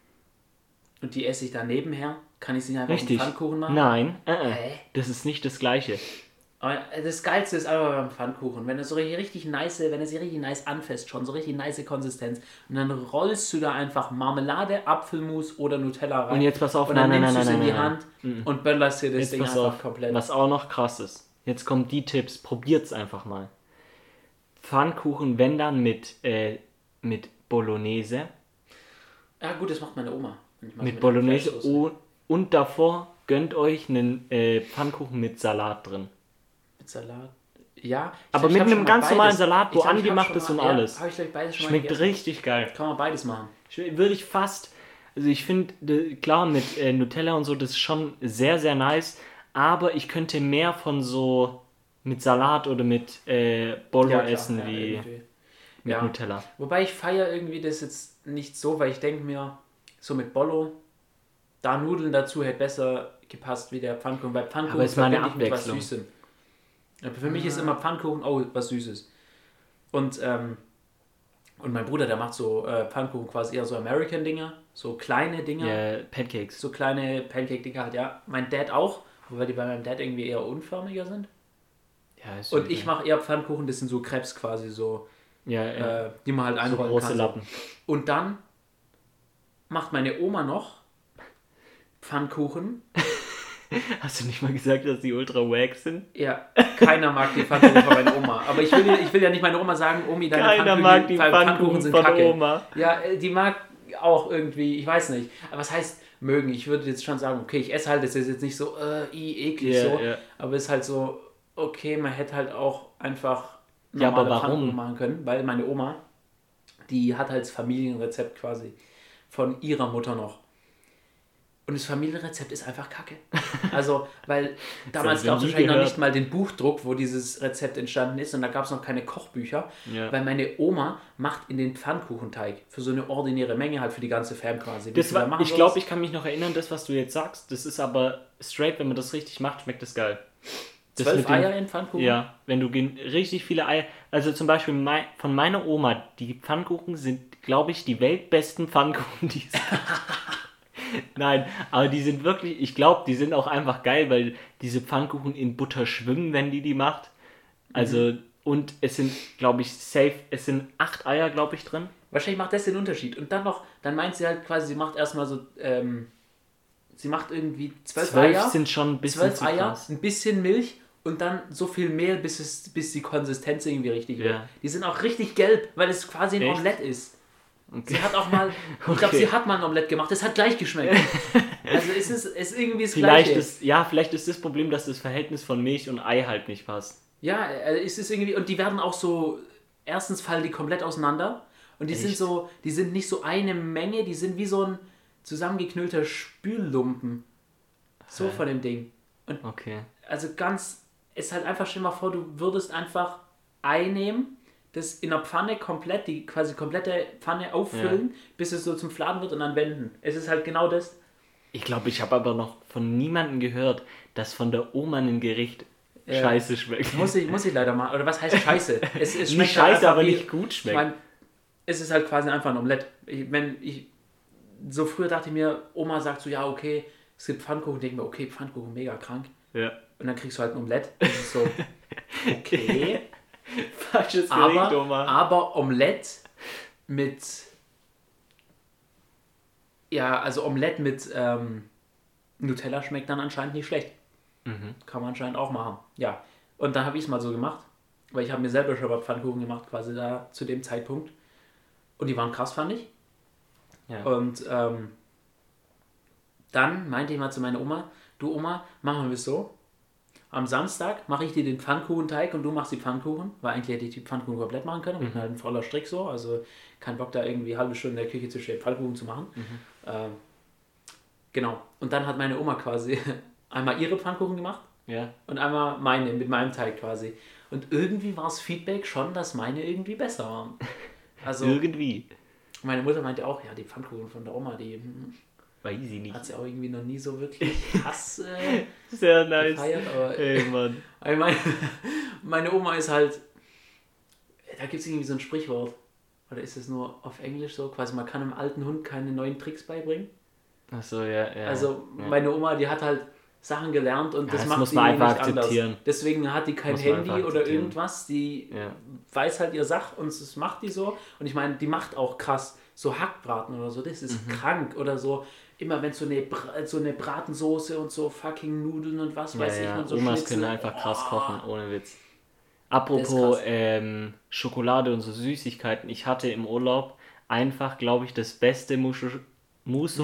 Und die esse ich dann nebenher? Kann ich sie einfach Richtig. auf den Pfannkuchen machen? Nein, äh, äh, Hä? das ist nicht das Gleiche. Aber das Geilste ist einfach beim Pfannkuchen, wenn er so richtig, richtig nice, wenn er sich richtig nice anfasst schon, so richtig nice Konsistenz und dann rollst du da einfach Marmelade, Apfelmus oder Nutella rein. Und jetzt pass auf, und dann nein, nein, nimmst nein, du es in nein, die nein, Hand und böllerst dir das Jetzt Ding pass einfach auf, komplett. was auch noch krass ist. Jetzt kommen die Tipps, probiert's einfach mal. Pfannkuchen, wenn dann mit, äh, mit Bolognese. Ja gut, das macht meine Oma. Manchmal Mit so Bolognese Fleischsoße. und, und davor gönnt euch einen äh, Pfannkuchen mit Salat drin. Mit Salat. Ja. ich Aber glaub, ich mit hab einem schon mal ganz normalen beides- Salat, wo ich glaub, ich hab angemacht schon ist mal- und ja, alles. hab ich, glaub ich, beides schon mal Schmeckt gegessen. richtig geil. Kann man beides machen. Ich- Würde ich fast, also ich finde, klar, mit äh, Nutella und so, das ist schon sehr, sehr nice, aber ich könnte mehr von so mit Salat oder mit äh, Bolo Ja, klar, essen ja, wie irgendwie. mit Ja. Nutella. Wobei ich feiere irgendwie das jetzt nicht so, weil ich denke mir, so mit Bollo, da Nudeln dazu hätte besser gepasst wie der Pfannkuchen, weil Pfannkuchen Aber ist mal eine verbinde ich mit was Abwechslung. Süßem. Aber für mich ist immer Pfannkuchen, oh, was Süßes. Und, ähm, und mein Bruder, der macht so äh, Pfannkuchen quasi eher so American-Dinger, so kleine Dinger, Ja, Pancakes. so kleine Pancake-Dinger halt, ja. Mein Dad auch, wobei die bei meinem Dad irgendwie eher unförmiger sind. Ja, ist Und okay. ich mache eher Pfannkuchen, das sind so Crepes quasi, so, ja, ja. äh, die man halt so einrollen große kann. so. Lappen. Und dann macht meine Oma noch Pfannkuchen. Hast du nicht mal gesagt, dass die ultra wack sind? Ja, keiner mag die Pfannkuchen von meiner Oma. Aber ich will, ich will ja nicht meine Oma sagen, Omi, deine Keiner Pfannkuchen, mag die Pfannkuchen Pfannkuchen sind von kacke. Oma. Ja, äh, die mag auch irgendwie, ich weiß nicht. Aber was heißt mögen? Ich würde jetzt schon sagen, okay, ich esse halt, das ist jetzt nicht so, äh, i, eklig Ja, so. ja. Aber es ist halt so, okay, man hätte halt auch einfach Ja, aber normale warum? Pfannkuchen machen können, weil meine Oma, die hat halt das Familienrezept quasi von ihrer Mutter noch. Und das Familienrezept ist einfach kacke. Also, weil damals hab ich gab es noch nie wahrscheinlich noch gehört. nicht mal den Buchdruck, wo dieses Rezept entstanden ist und da gab es noch keine Kochbücher, Ja. weil meine Oma macht in den Pfannkuchenteig für so eine ordinäre Menge halt für die ganze Fam quasi. Wie Das viel da war, machen ich sollst. glaube, ich kann mich noch erinnern, das, was du jetzt sagst, das ist aber straight, wenn man das richtig macht, schmeckt das geil. Das Zwölf mit den- Eier in Pfannkuchen? Ja, wenn du gen- richtig viele Eier, also zum Beispiel mei- von meiner Oma, die Pfannkuchen sind, glaube ich, die weltbesten Pfannkuchen, die es gibt. Nein, aber die sind wirklich, ich glaube, die sind auch einfach geil, weil diese Pfannkuchen in Butter schwimmen, wenn die die macht. Also, und es sind, glaube ich, safe, es sind acht Eier, glaube ich, drin. Wahrscheinlich macht das den Unterschied. Und dann noch, dann meint sie halt quasi, sie macht erstmal so, ähm, sie macht irgendwie zwölf, Zwölf Eier, sind schon ein bisschen zwölf zu Eier, krass. ein bisschen Milch und dann so viel Mehl, bis, es, bis die Konsistenz irgendwie richtig wird. Ja. Die sind auch richtig gelb, weil es quasi ein Echt? Omelett ist. Okay. Sie hat auch mal, ich glaube, Okay. sie hat mal ein Omelett gemacht, das hat gleich geschmeckt. Also es ist, es ist irgendwie das Vielleicht Gleiche. ist, ja, vielleicht ist das Problem, dass das Verhältnis von Milch und Ei halt nicht passt. Ja, äh, es ist irgendwie, und die werden auch so, erstens fallen die komplett auseinander und die sind Echt? so, die sind nicht so eine Menge, die sind wie so ein zusammengeknüllter Spüllumpen. So Hä? von dem Ding. Okay. Also ganz, es ist halt einfach, stell dir mal vor, du würdest einfach Ei nehmen, das in der Pfanne komplett, die quasi komplette Pfanne auffüllen, bis es so zum Fladen wird und dann wenden. Es ist halt genau das. Ich glaube, ich habe aber noch von niemandem gehört, dass von der Oma ein Gericht Ja. scheiße schmeckt. Muss ich, muss ich leider mal, oder was heißt scheiße? Es, es Nicht schmeckt scheiße, halt einfach aber wie- nicht gut Ich schmeckt. meine, es ist halt quasi einfach ein Omelett. Ich, wenn ich, so früher dachte ich mir, Oma sagt so, ja, okay, es gibt Pfannkuchen, denke ich mir, okay, Pfannkuchen, mega krank. Ja. Und dann kriegst du halt ein Omelett. Das ist so, okay. Falsches Gericht, aber, Oma. aber Omelett mit, ja, also Omelett mit ähm, Nutella schmeckt dann anscheinend nicht schlecht. Mhm. Kann man anscheinend auch machen. Ja. Und dann habe ich es mal so gemacht, weil ich habe mir selber schon mal Pfannkuchen gemacht, quasi da zu dem Zeitpunkt. Und die waren krass, fand ich. Ja. Und ähm, dann meinte ich mal zu meiner Oma, du Oma, machen wir es so. Am Samstag mache ich dir den Pfannkuchenteig und du machst die Pfannkuchen, weil eigentlich hätte ich die Pfannkuchen komplett machen können. Ich bin halt ein voller Strick so, also kein Bock da irgendwie eine halbe Stunde in der Küche zu stehen, Pfannkuchen zu machen. Ähm, genau. Und dann hat meine Oma quasi einmal ihre Pfannkuchen gemacht Ja. und einmal meine mit meinem Teig quasi. Und irgendwie war das Feedback schon, dass meine irgendwie besser waren. Also Irgendwie. meine Mutter meinte auch, ja, die Pfannkuchen von der Oma, die hm, Weiß ich nicht. hat sie auch irgendwie noch nie so wirklich krass äh, Sehr nice. gefeiert. Aber Ey, Mann. ich meine, meine Oma ist halt, da gibt es irgendwie so ein Sprichwort. Oder ist es nur auf Englisch so? Quasi, man kann einem alten Hund keine neuen Tricks beibringen. Achso, ja, ja. Also ja. meine Oma, die hat halt Sachen gelernt und Ja, das das macht muss die man einfach nicht anders. akzeptieren. Deswegen hat die kein Muss man Handy einfach oder akzeptieren. irgendwas. Die Ja. weiß halt ihr Sach und das macht die so. Und ich meine, die macht auch krass so Hackbraten oder so. Das ist Mhm. krank oder so. Immer wenn so eine, Bra- so eine Bratensoße und so fucking Nudeln und was weiß ja, ich ja. und so Omas Schnitzel. können einfach krass Oh. kochen, ohne Witz. Das Apropos ist krass. ähm, Schokolade und so Süßigkeiten. Ich hatte im Urlaub einfach, glaube ich, das beste Mousse Mousse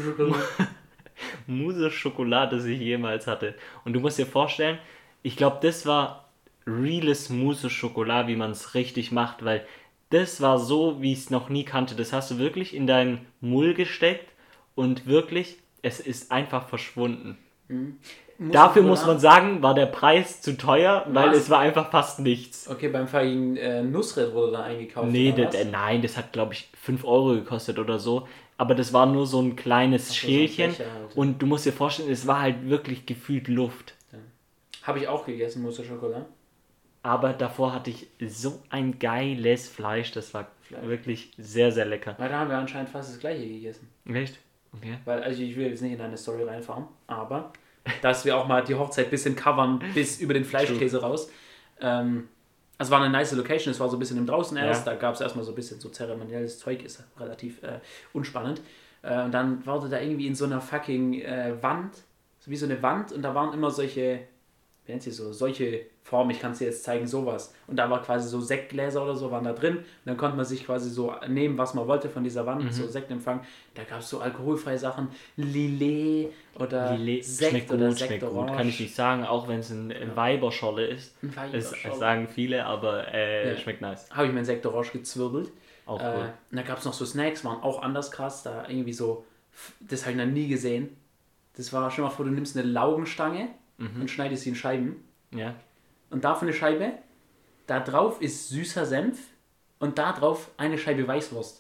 Mousse Schokolade, das ich jemals hatte. Und du musst dir vorstellen, ich glaube, das war reales Mousse Schokolade, wie man es richtig macht, weil das war so, wie ich es noch nie kannte. Das hast du wirklich in deinen Mull gesteckt und wirklich, es ist einfach verschwunden. Dafür muss man sagen, war der Preis zu teuer, weil Was? es war einfach fast nichts. Okay, beim fucking äh, Nussred wurde da eingekauft. Nee, oder das, was? äh, nein, das hat, glaube ich, fünf Euro gekostet oder so. Aber das war nur so ein kleines so, so ein Schälchen. Becher halt. Und du musst dir vorstellen, es war halt wirklich gefühlt Luft. Habe ich auch gegessen, Mousse Schokolade. Aber davor hatte ich so ein geiles Fleisch. Das war Fleisch. wirklich sehr, sehr lecker. Weil da haben wir anscheinend fast das gleiche gegessen. Echt? Okay. Weil, also ich will jetzt nicht in deine Story reinfahren, aber dass wir auch mal die Hochzeit ein bisschen covern, bis über den Fleischkäse raus. Ähm, es war eine nice Location, es war so ein bisschen im Draußen erst, Ja. da gab es erstmal so ein bisschen so zeremonielles Zeug, ist relativ äh, unspannend. Äh, und dann wurde da irgendwie in so einer fucking äh, Wand, so wie so eine Wand, und da waren immer solche wie nennt sie so, solche Form, ich kann es dir jetzt zeigen, sowas. Und da war quasi so Sektgläser oder so, waren da drin. Und dann konnte man sich quasi so nehmen, was man wollte von dieser Wand, mhm. so Sektempfang. Da gab es so alkoholfreie Sachen, Lillet oder Lillet Sekt schmeckt oder gut, Sekt schmeckt Orange. gut. Kann ich nicht sagen, auch wenn es ein ja. Weiberschorle ist. Ein Weiberschorle. Das sagen viele, aber äh, ja. schmeckt nice. Habe ich meinen Sekt Orange gezwirbelt. Auch äh, cool. Und da gab es noch so Snacks, waren auch anders krass. Da irgendwie so, das habe ich noch nie gesehen. Das war, stell dir mal vor, du nimmst eine Laugenstange mhm. und schneidest sie in Scheiben. Ja. Und davon eine Scheibe, da drauf ist süßer Senf und da drauf eine Scheibe Weißwurst.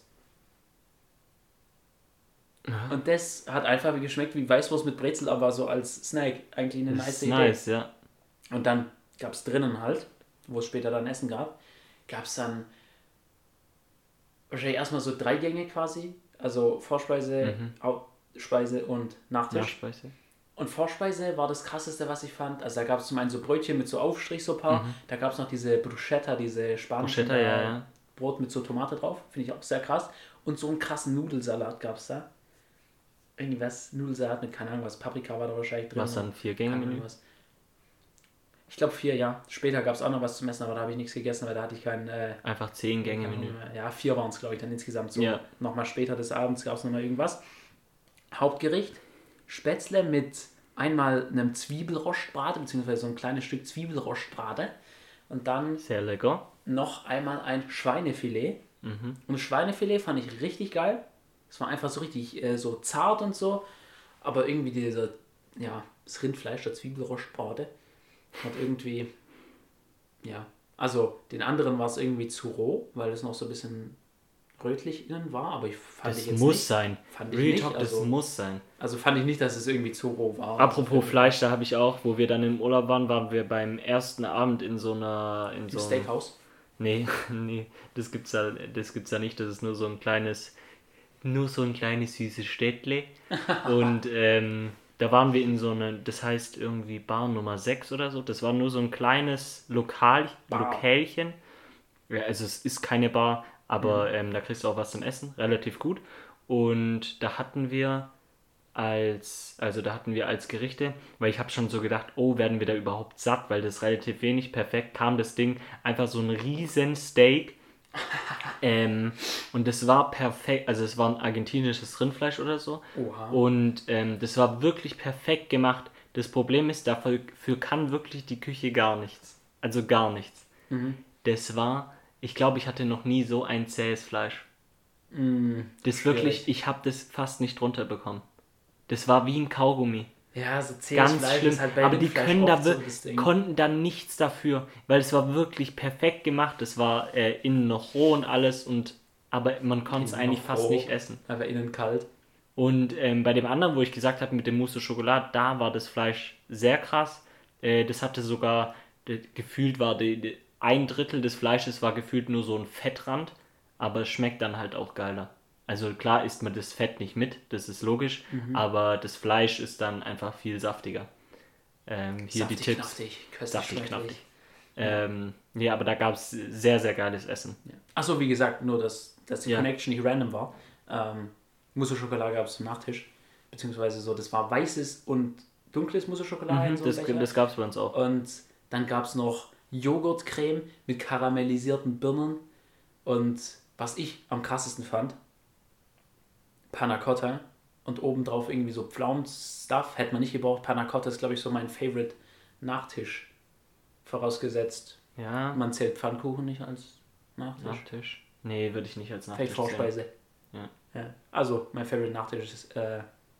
Ja. Und das hat einfach geschmeckt wie Weißwurst mit Brezel, aber so als Snack. Eigentlich eine nice Idee. Nice, ja. Und dann gab es drinnen halt, wo es später dann Essen gab, gab es dann wahrscheinlich erstmal so drei Gänge quasi. Also Vorspeise, mhm. Hauptspeise und Nachtisch. Nachspeise. Und Vorspeise war das krasseste, was ich fand. Also da gab es zum einen so Brötchen mit so Aufstrich, so ein paar. Mhm. Da gab es noch diese Bruschetta, diese spanische Bruschetta, ja, ja. Brot mit so Tomate drauf. Finde ich auch sehr krass. Und so einen krassen Nudelsalat gab es da. Irgendwas, Nudelsalat mit, keine Ahnung was, Paprika war da wahrscheinlich drin. Was dann, vier Gänge Menü? Ich glaube vier, ja. Später gab es auch noch was zum Essen, aber da habe ich nichts gegessen, weil da hatte ich kein... Äh, Einfach zehn Gänge Menü. Ja, vier waren es, glaube ich, dann insgesamt so. Ja. Nochmal später des Abends gab es nochmal irgendwas. Hauptgericht. Spätzle mit einmal einem Zwiebelrostbrate, beziehungsweise so ein kleines Stück Zwiebelrostbrate. Und dann sehr lecker. Noch einmal ein Schweinefilet. Mhm. Und das Schweinefilet fand ich richtig geil. Es war einfach so richtig äh, so zart und so. Aber irgendwie dieser, ja, das Rindfleisch, der Zwiebelrostbrate, hat irgendwie, ja, also den anderen war es irgendwie zu roh, weil es noch so ein bisschen rötlich innen war, aber ich fand das ich jetzt muss nicht. sein. Fand ich Real nicht. Talk, Also, das muss sein. Also fand ich nicht, dass es irgendwie zu roh war. Apropos also Fleisch, da habe ich auch, wo wir dann im Urlaub waren, waren wir beim ersten Abend in so einer... In Im so Steakhouse? Nee, nee, das gibt's da, das gibt's da nicht, das ist nur so ein kleines, nur so ein kleines süßes Städtle. Und ähm, da waren wir in so einer, das heißt irgendwie Bar Nummer sechs oder so, das war nur so ein kleines Lokal, Lokälchen. Ja, also es ist keine Bar, aber mhm. ähm, da kriegst du auch was zum Essen, relativ gut. Und da hatten wir als, also da hatten wir als Gerichte, weil ich habe schon so gedacht, oh, werden wir da überhaupt satt, weil das relativ wenig, perfekt kam das Ding, einfach so ein riesen Steak. ähm, und das war perfekt, also es war ein argentinisches Rindfleisch oder so. Oha. Und ähm, das war wirklich perfekt gemacht. Das Problem ist, dafür kann wirklich die Küche gar nichts. Also gar nichts. Mhm. Das war, ich glaube, ich hatte noch nie so ein zähes Fleisch. Mm, das schwierig. Wirklich, ich habe das fast nicht runterbekommen. Das war wie ein Kaugummi. Ja, so zähes Ganz Fleisch schlimm. ist halt bei aber dem die Fleisch können da so konnten da nichts dafür, weil es war wirklich perfekt gemacht. Es war äh, innen noch roh und alles, und aber man konnte es eigentlich fast roh, nicht essen. Aber innen kalt. Und ähm, bei dem anderen, wo ich gesagt habe, mit dem Mousse au Chocolat, da war das Fleisch sehr krass. Äh, das hatte sogar, de, gefühlt war die, die, ein Drittel des Fleisches war gefühlt nur so ein Fettrand, aber es schmeckt dann halt auch geiler. Also klar isst man das Fett nicht mit, das ist logisch, mhm. aber das Fleisch ist dann einfach viel saftiger. Ähm, hier saftig, die Chips. Knaftig, saftig, knaftig. Ähm, ja, aber da gab es sehr, sehr geiles Essen. Ja. Achso, wie gesagt, nur, dass, dass die ja. Connection nicht random war. Ähm, Mousse au Chocolat gab es zum Nachtisch, beziehungsweise so, das war weißes und dunkles Mousse au Chocolat. Mhm, so das das gab es bei uns auch. Und dann gab es noch Joghurtcreme mit karamellisierten Birnen. Und was ich am krassesten fand, Panna Cotta und obendrauf irgendwie so Pflaumenstuff, hätte man nicht gebraucht. Panna Cotta ist, glaube ich, so mein Favorite Nachtisch, vorausgesetzt. Ja. Man zählt Pfannkuchen nicht als Nachtisch. Nachtisch? Nee, würde ich nicht als Nachtisch Vielleicht Vorspeise. Ja. Ja. Also, mein Favorite Nachtisch ist, äh,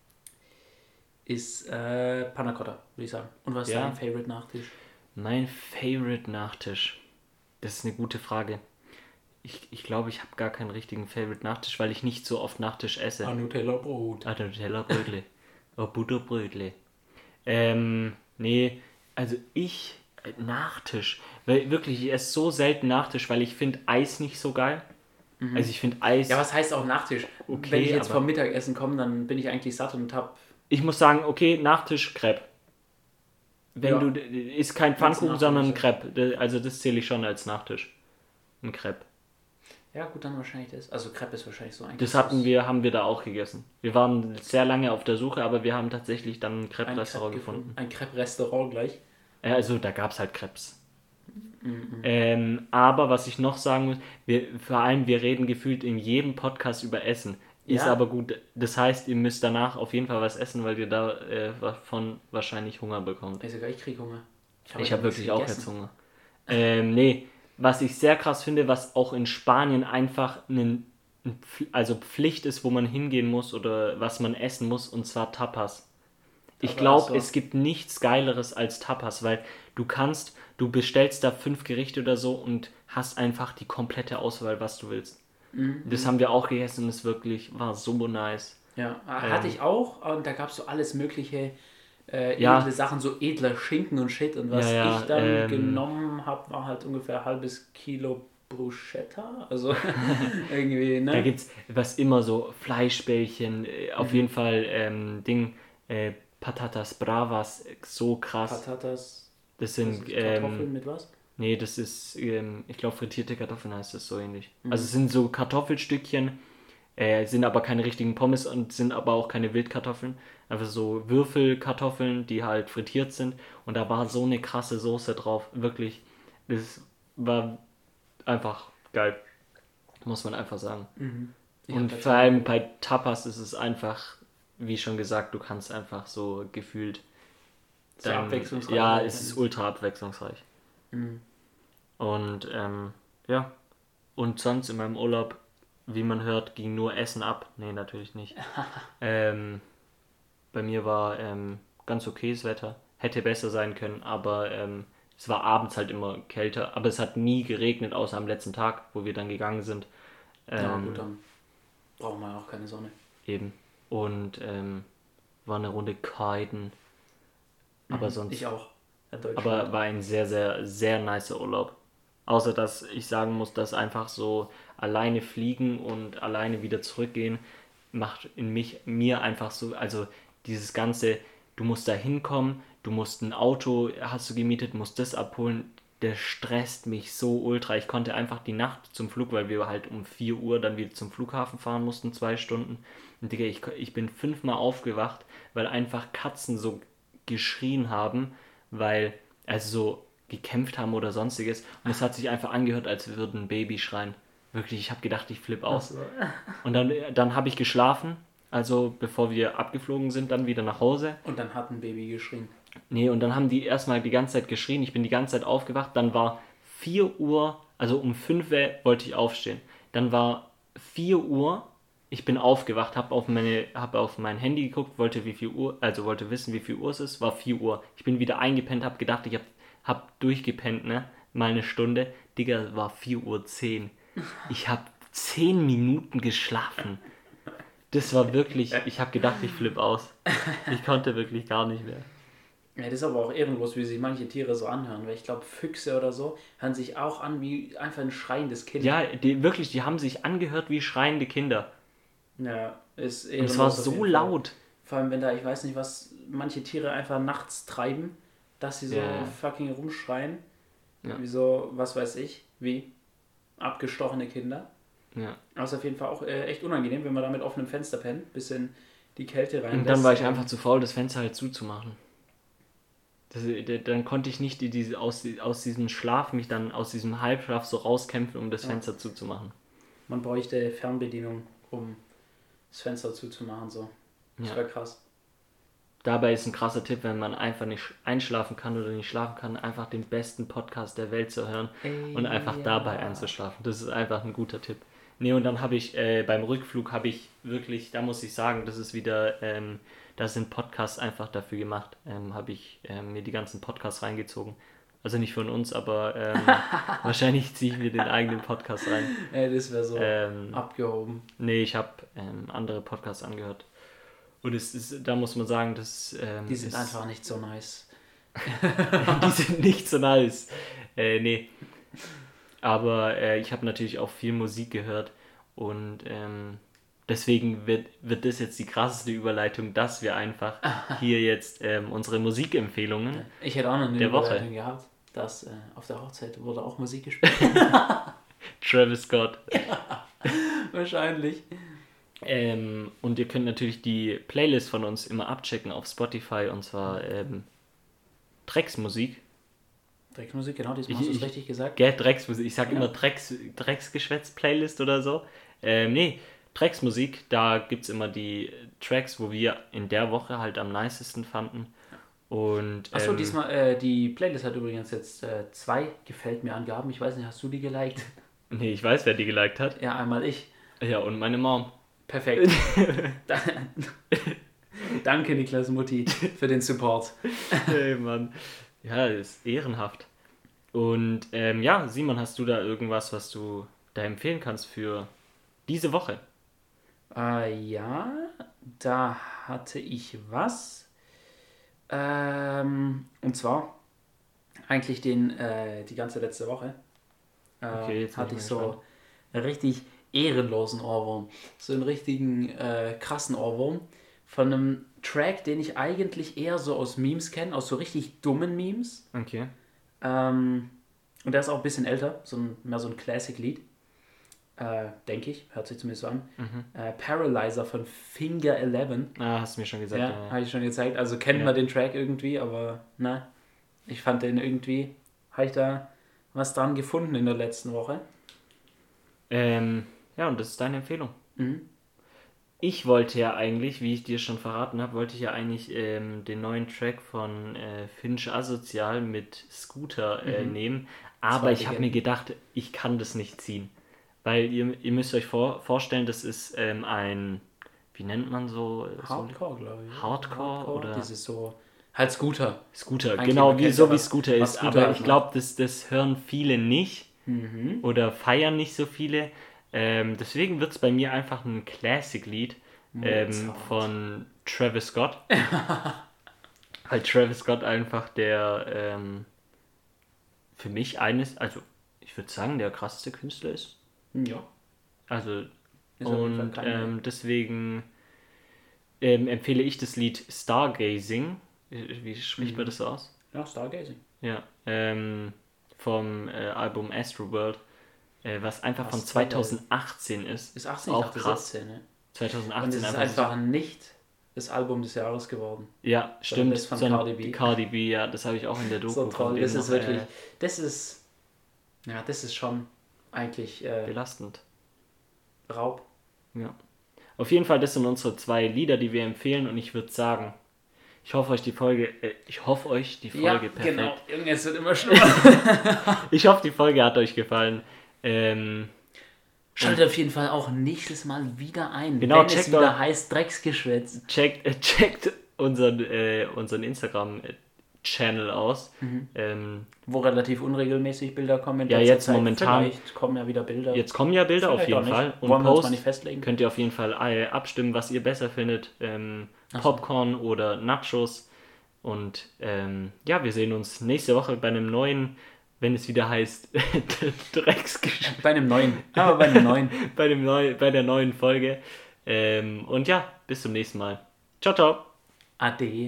ist äh, Panna Cotta, würde ich sagen. Und was ist ja. dein Favorite Nachtisch? Mein Favorite Nachtisch? Das ist eine gute Frage. Ich, ich glaube, ich habe gar keinen richtigen Favorite-Nachtisch, weil ich nicht so oft Nachtisch esse. Ah, Nutella-Brot. Ah, Nutella-Brötle. Oh, Butterbrötle. Ähm, nee, also ich, äh, Nachtisch. Weil wirklich, ich esse so selten Nachtisch, weil ich finde Eis nicht so geil. Mhm. Also ich finde Eis... Ja, was heißt auch Nachtisch? Okay, wenn ich jetzt vom Mittagessen komme, dann bin ich eigentlich satt und hab... Ich muss sagen, okay, Nachtisch, Crepe. Wenn ja. du... Ist kein Pfannkuchen, sondern ein Crepe. Also das zähle ich schon als Nachtisch. Ein Crepe. Ja, gut, dann wahrscheinlich das. Also Crepe ist wahrscheinlich so eigentlich. Das hatten wir, haben wir da auch gegessen. Wir waren sehr lange auf der Suche, aber wir haben tatsächlich dann ein Crepe-Restaurant Crepe gefunden. Ein Crepe-Restaurant gleich. Äh, also da gab es halt Krebs. Mhm. Ähm, aber was ich noch sagen muss, wir, vor allem wir reden gefühlt in jedem Podcast über Essen. Ist Ja. aber gut. Das heißt, ihr müsst danach auf jeden Fall was essen, weil ihr davon äh, wahrscheinlich Hunger bekommt. Ey, sogar ich krieg Hunger. Ich hab habe heute wirklich nichts auch gegessen. jetzt Hunger. Ähm, nee, was ich sehr krass finde, was auch in Spanien einfach ein, ein Pf- also Pflicht ist, wo man hingehen muss oder was man essen muss, und zwar Tapas. Ich Aber glaube, so. es gibt nichts Geileres als Tapas, weil du kannst, du bestellst da fünf Gerichte oder so und hast einfach die komplette Auswahl, was du willst. Mhm. Das haben wir auch gegessen und es wirklich war so nice. Ja, Ähm. hatte ich auch. Und da gab es so alles mögliche äh, Ja. edle Sachen, so edler Schinken und Shit. Und was Ja, ja, ich dann ähm. genommen habe, war halt ungefähr ein halbes Kilo Bruschetta. Also irgendwie, ne? Da gibt's was immer so Fleischbällchen, äh, auf jeden Fall ähm, Ding, äh, Patatas Bravas, äh, so krass. Patatas. Das Das sind, ist Kartoffeln ähm, mit was? nee, das ist, ähm, ich glaube frittierte Kartoffeln heißt das so ähnlich. Also es sind so Kartoffelstückchen, äh, sind aber keine richtigen Pommes und sind aber auch keine Wildkartoffeln. Einfach so Würfelkartoffeln, die halt frittiert sind. Und da war so eine krasse Soße drauf. Wirklich, das war einfach geil. Muss man einfach sagen. Mhm. Ich Und hab vor jetzt- allem bei Tapas ist es einfach, wie schon gesagt, du kannst einfach so gefühlt. So abwechslungsreich Ja, halt, es ist ne? ultra abwechslungsreich. Mhm. Und ähm, ja. Und sonst in meinem Urlaub, wie man hört, ging nur Essen ab. Nee, natürlich nicht. ähm, bei mir war ähm, ganz okayes Wetter. Hätte besser sein können, aber ähm, es war abends halt immer kälter. Aber es hat nie geregnet, außer am letzten Tag, wo wir dann gegangen sind. Ähm, Ja, gut, dann brauchen wir ja auch keine Sonne. Eben. Und ähm, war eine Runde kiten. Aber Mhm. sonst. Ich auch. In Deutschland. Aber war ein sehr, sehr, sehr nicer Urlaub. Außer dass ich sagen muss, dass einfach so alleine fliegen und alleine wieder zurückgehen macht in mich, mir einfach so, also dieses ganze, du musst da hinkommen, du musst ein Auto, hast du gemietet, musst das abholen, der stresst mich so ultra. Ich konnte einfach die Nacht zum Flug, weil wir halt um vier Uhr dann wieder zum Flughafen fahren mussten, zwei Stunden. Und Digga, ich, ich bin fünfmal aufgewacht, weil einfach Katzen so geschrien haben, weil, also so gekämpft haben oder sonstiges. Und es hat sich einfach angehört, als würde ein Baby schreien. Wirklich, ich habe gedacht, ich flippe aus. So. Und dann, dann habe ich geschlafen, also bevor wir abgeflogen sind, dann wieder nach Hause. Und dann hat ein Baby geschrien. Nee, und dann haben die erstmal die ganze Zeit geschrien. Ich bin die ganze Zeit aufgewacht. Dann war vier Uhr, also um fünf Uhr wollte ich aufstehen. Dann war vier Uhr, ich bin aufgewacht, habe auf, meine, hab auf mein Handy geguckt, wollte wie viel Uhr, also wollte wissen, wie viel Uhr es ist, war vier Uhr. Ich bin wieder eingepennt, habe gedacht, ich habe hab durchgepennt, ne? Mal eine Stunde. Digga, war vier Uhr zehn. Ich habe zehn Minuten geschlafen. Das war wirklich, ich habe gedacht, ich flippe aus. Ich konnte wirklich gar nicht mehr. Ja, das ist aber auch ehrenlos, wie sich manche Tiere so anhören. Weil ich glaube, Füchse oder so hören sich auch an wie einfach ein schreiendes Kind. Ja, die, wirklich, die haben sich angehört wie schreiende Kinder. Ja, ist Und ehrenlos. es war auf so jeden Fall. laut. Vor allem, wenn da, ich weiß nicht, was manche Tiere einfach nachts treiben, dass sie so Ja. fucking rumschreien. Ja. Wie so, was weiß ich, wie abgestochene Kinder. Ja. Aber ist auf jeden Fall auch äh, echt unangenehm, wenn man da mit offenem Fenster pennt, bisschen die Kälte rein. Und dann war ich einfach zu faul, das Fenster halt zuzumachen. Das, dann konnte ich nicht die, diese, aus, aus diesem Schlaf, mich dann aus diesem Halbschlaf so rauskämpfen, um das Ja. Fenster zuzumachen. Man bräuchte Fernbedienung, um das Fenster zuzumachen, so. Das Ja. wäre krass. Dabei ist ein krasser Tipp, wenn man einfach nicht einschlafen kann oder nicht schlafen kann, einfach den besten Podcast der Welt zu hören und einfach ja. dabei einzuschlafen. Das ist einfach ein guter Tipp. Nee, und dann habe ich äh, beim Rückflug habe ich wirklich, da muss ich sagen, das ist wieder, ähm, da sind Podcasts einfach dafür gemacht, ähm, habe ich ähm, mir die ganzen Podcasts reingezogen. Also nicht von uns, aber ähm, wahrscheinlich ziehe ich mir den eigenen Podcast rein. Ey, das wäre so Ähm, abgehoben. nee, ich habe ähm, andere Podcasts angehört. Und es ist, da muss man sagen, das ähm, Die sind ist, einfach nicht so nice. die sind nicht so nice. Äh, nee. Aber äh, ich habe natürlich auch viel Musik gehört und ähm, deswegen wird, wird das jetzt die krasseste Überleitung, dass wir einfach hier jetzt ähm, unsere Musikempfehlungen. Ich hätte auch noch eine Der Woche. Überleitung gehabt, dass äh, auf der Hochzeit wurde auch Musik gespielt. Travis Scott. Wahrscheinlich. Ähm, und ihr könnt natürlich die Playlist von uns immer abchecken auf Spotify und zwar ähm, Drecksmusik. Drecksmusik, genau, diesmal hast du es richtig gesagt. Gell, Drecksmusik. Ich sag Ja. immer Drecks, Drecksgeschwätz-Playlist oder so. Ähm, nee, Drecksmusik, da gibt's immer die Tracks, wo wir in der Woche halt am nicesten fanden. Und, Achso, ähm, diesmal, äh, die Playlist hat übrigens jetzt äh, zwei Gefällt mir Angaben. Ich weiß nicht, hast du die geliked? Nee, ich weiß, wer die geliked hat. Ja, einmal ich. Ja, und meine Mom. Perfekt. Da- Danke, Niklas Mutti, für den Support. Hey, Mann. Ja, das ist ehrenhaft. Und ähm, ja, Simon, hast du da irgendwas, was du da empfehlen kannst für diese Woche? Äh, ja, da hatte ich was. Ähm, und zwar eigentlich den, äh, die ganze letzte Woche äh, Okay, jetzt bin hatte ich ich mal so einen richtig ehrenlosen Ohrwurm. So einen richtigen äh, krassen Ohrwurm von einem Track, den ich eigentlich eher so aus Memes kenne, aus so richtig dummen Memes. Okay. Ähm, und der ist auch ein bisschen älter, so ein, mehr so ein Classic-Lied. Äh, denke ich, hört sich zumindest so an. Äh, Paralyzer von Finger elf. Ah, hast du mir schon gesagt. Ja, Ja, habe ich schon gezeigt. Also kennen Ja. wir den Track irgendwie, aber na, ich fand den irgendwie, habe ich da was dran gefunden in der letzten Woche. Ähm, ja, und das ist deine Empfehlung. Mhm. Ich wollte ja eigentlich, wie ich dir schon verraten habe, wollte ich ja eigentlich ähm, den neuen Track von äh, Finch Asozial mit Scooter äh, Mhm. nehmen. Aber Zwei ich habe mir Legenden. gedacht, ich kann das nicht ziehen. Weil ihr, ihr müsst euch vor, vorstellen, das ist ähm, ein, wie nennt man so? so Hardcore, glaube ich. Hardcore oder- Dieses so, halt Scooter. Scooter, Eigentlich genau, man wie, kennt so ja, wie was- Scooter was ist. Scooter Aber halt ich glaube, das, das hören viele nicht Mhm. oder feiern nicht so viele. Ähm, deswegen wird es bei mir einfach ein Classic-Lied ähm, Mozart. von Travis Scott. Halt Travis Scott einfach der ähm, für mich eines, also ich würde sagen, der krasseste Künstler ist. Ja. Also Ist auf jeden Fall und kein- ähm, deswegen ähm, empfehle ich das Lied Stargazing. Wie spricht Mhm. man das so aus? Ja, Stargazing. Ja, ähm, vom äh, Album Astroworld, äh, was einfach von Astroworld. zwanzig achtzehn ist. Ist achtzehn, Auch ich dachte krass. siebzehn, ne? zwanzig achtzehn Und es ist einfach, einfach nicht das Album des Jahres geworden. so, ja, stimmt. das von so ein- Cardi B. die Cardi B, ja, das habe ich auch in der Doku So von toll, dem das ist noch, wirklich, äh, das ist, ja, das ist schon eigentlich äh, belastend. Raub. Ja. Auf jeden Fall, das sind unsere zwei Lieder, die wir empfehlen und ich würde sagen, ich hoffe euch die Folge, äh, ich hoffe euch die Folge Ja, perfekt. genau. Junge, es wird immer schlimmer. Ich hoffe, die Folge hat euch gefallen. Ähm, Schaltet auf jeden Fall auch nächstes Mal wieder ein, Genau, wenn es checkt wieder doch- heißt Drecksgeschwätz. checkt, äh, checkt unseren, äh, unseren Instagram-Channel aus. Mhm. Ähm, Wo relativ unregelmäßig Bilder kommen. in Ja, letzter jetzt Zeit. momentan- Vielleicht kommen ja wieder Bilder. jetzt kommen ja Bilder auf Vielleicht jeden auch nicht. Fall. Und Wollen wir uns mal Post nicht festlegen. könnt ihr auf jeden Fall äh, abstimmen, was ihr besser findet. Ähm, Ach so. Popcorn oder Nachos. Und ähm, ja, wir sehen uns nächste Woche bei einem neuen, wenn es wieder heißt, Drecksgeschwätz. Bei einem neuen. Aber bei einem neuen. bei, dem neu, bei der neuen Folge. Ähm, und ja, bis zum nächsten Mal. Ciao, ciao. Ade.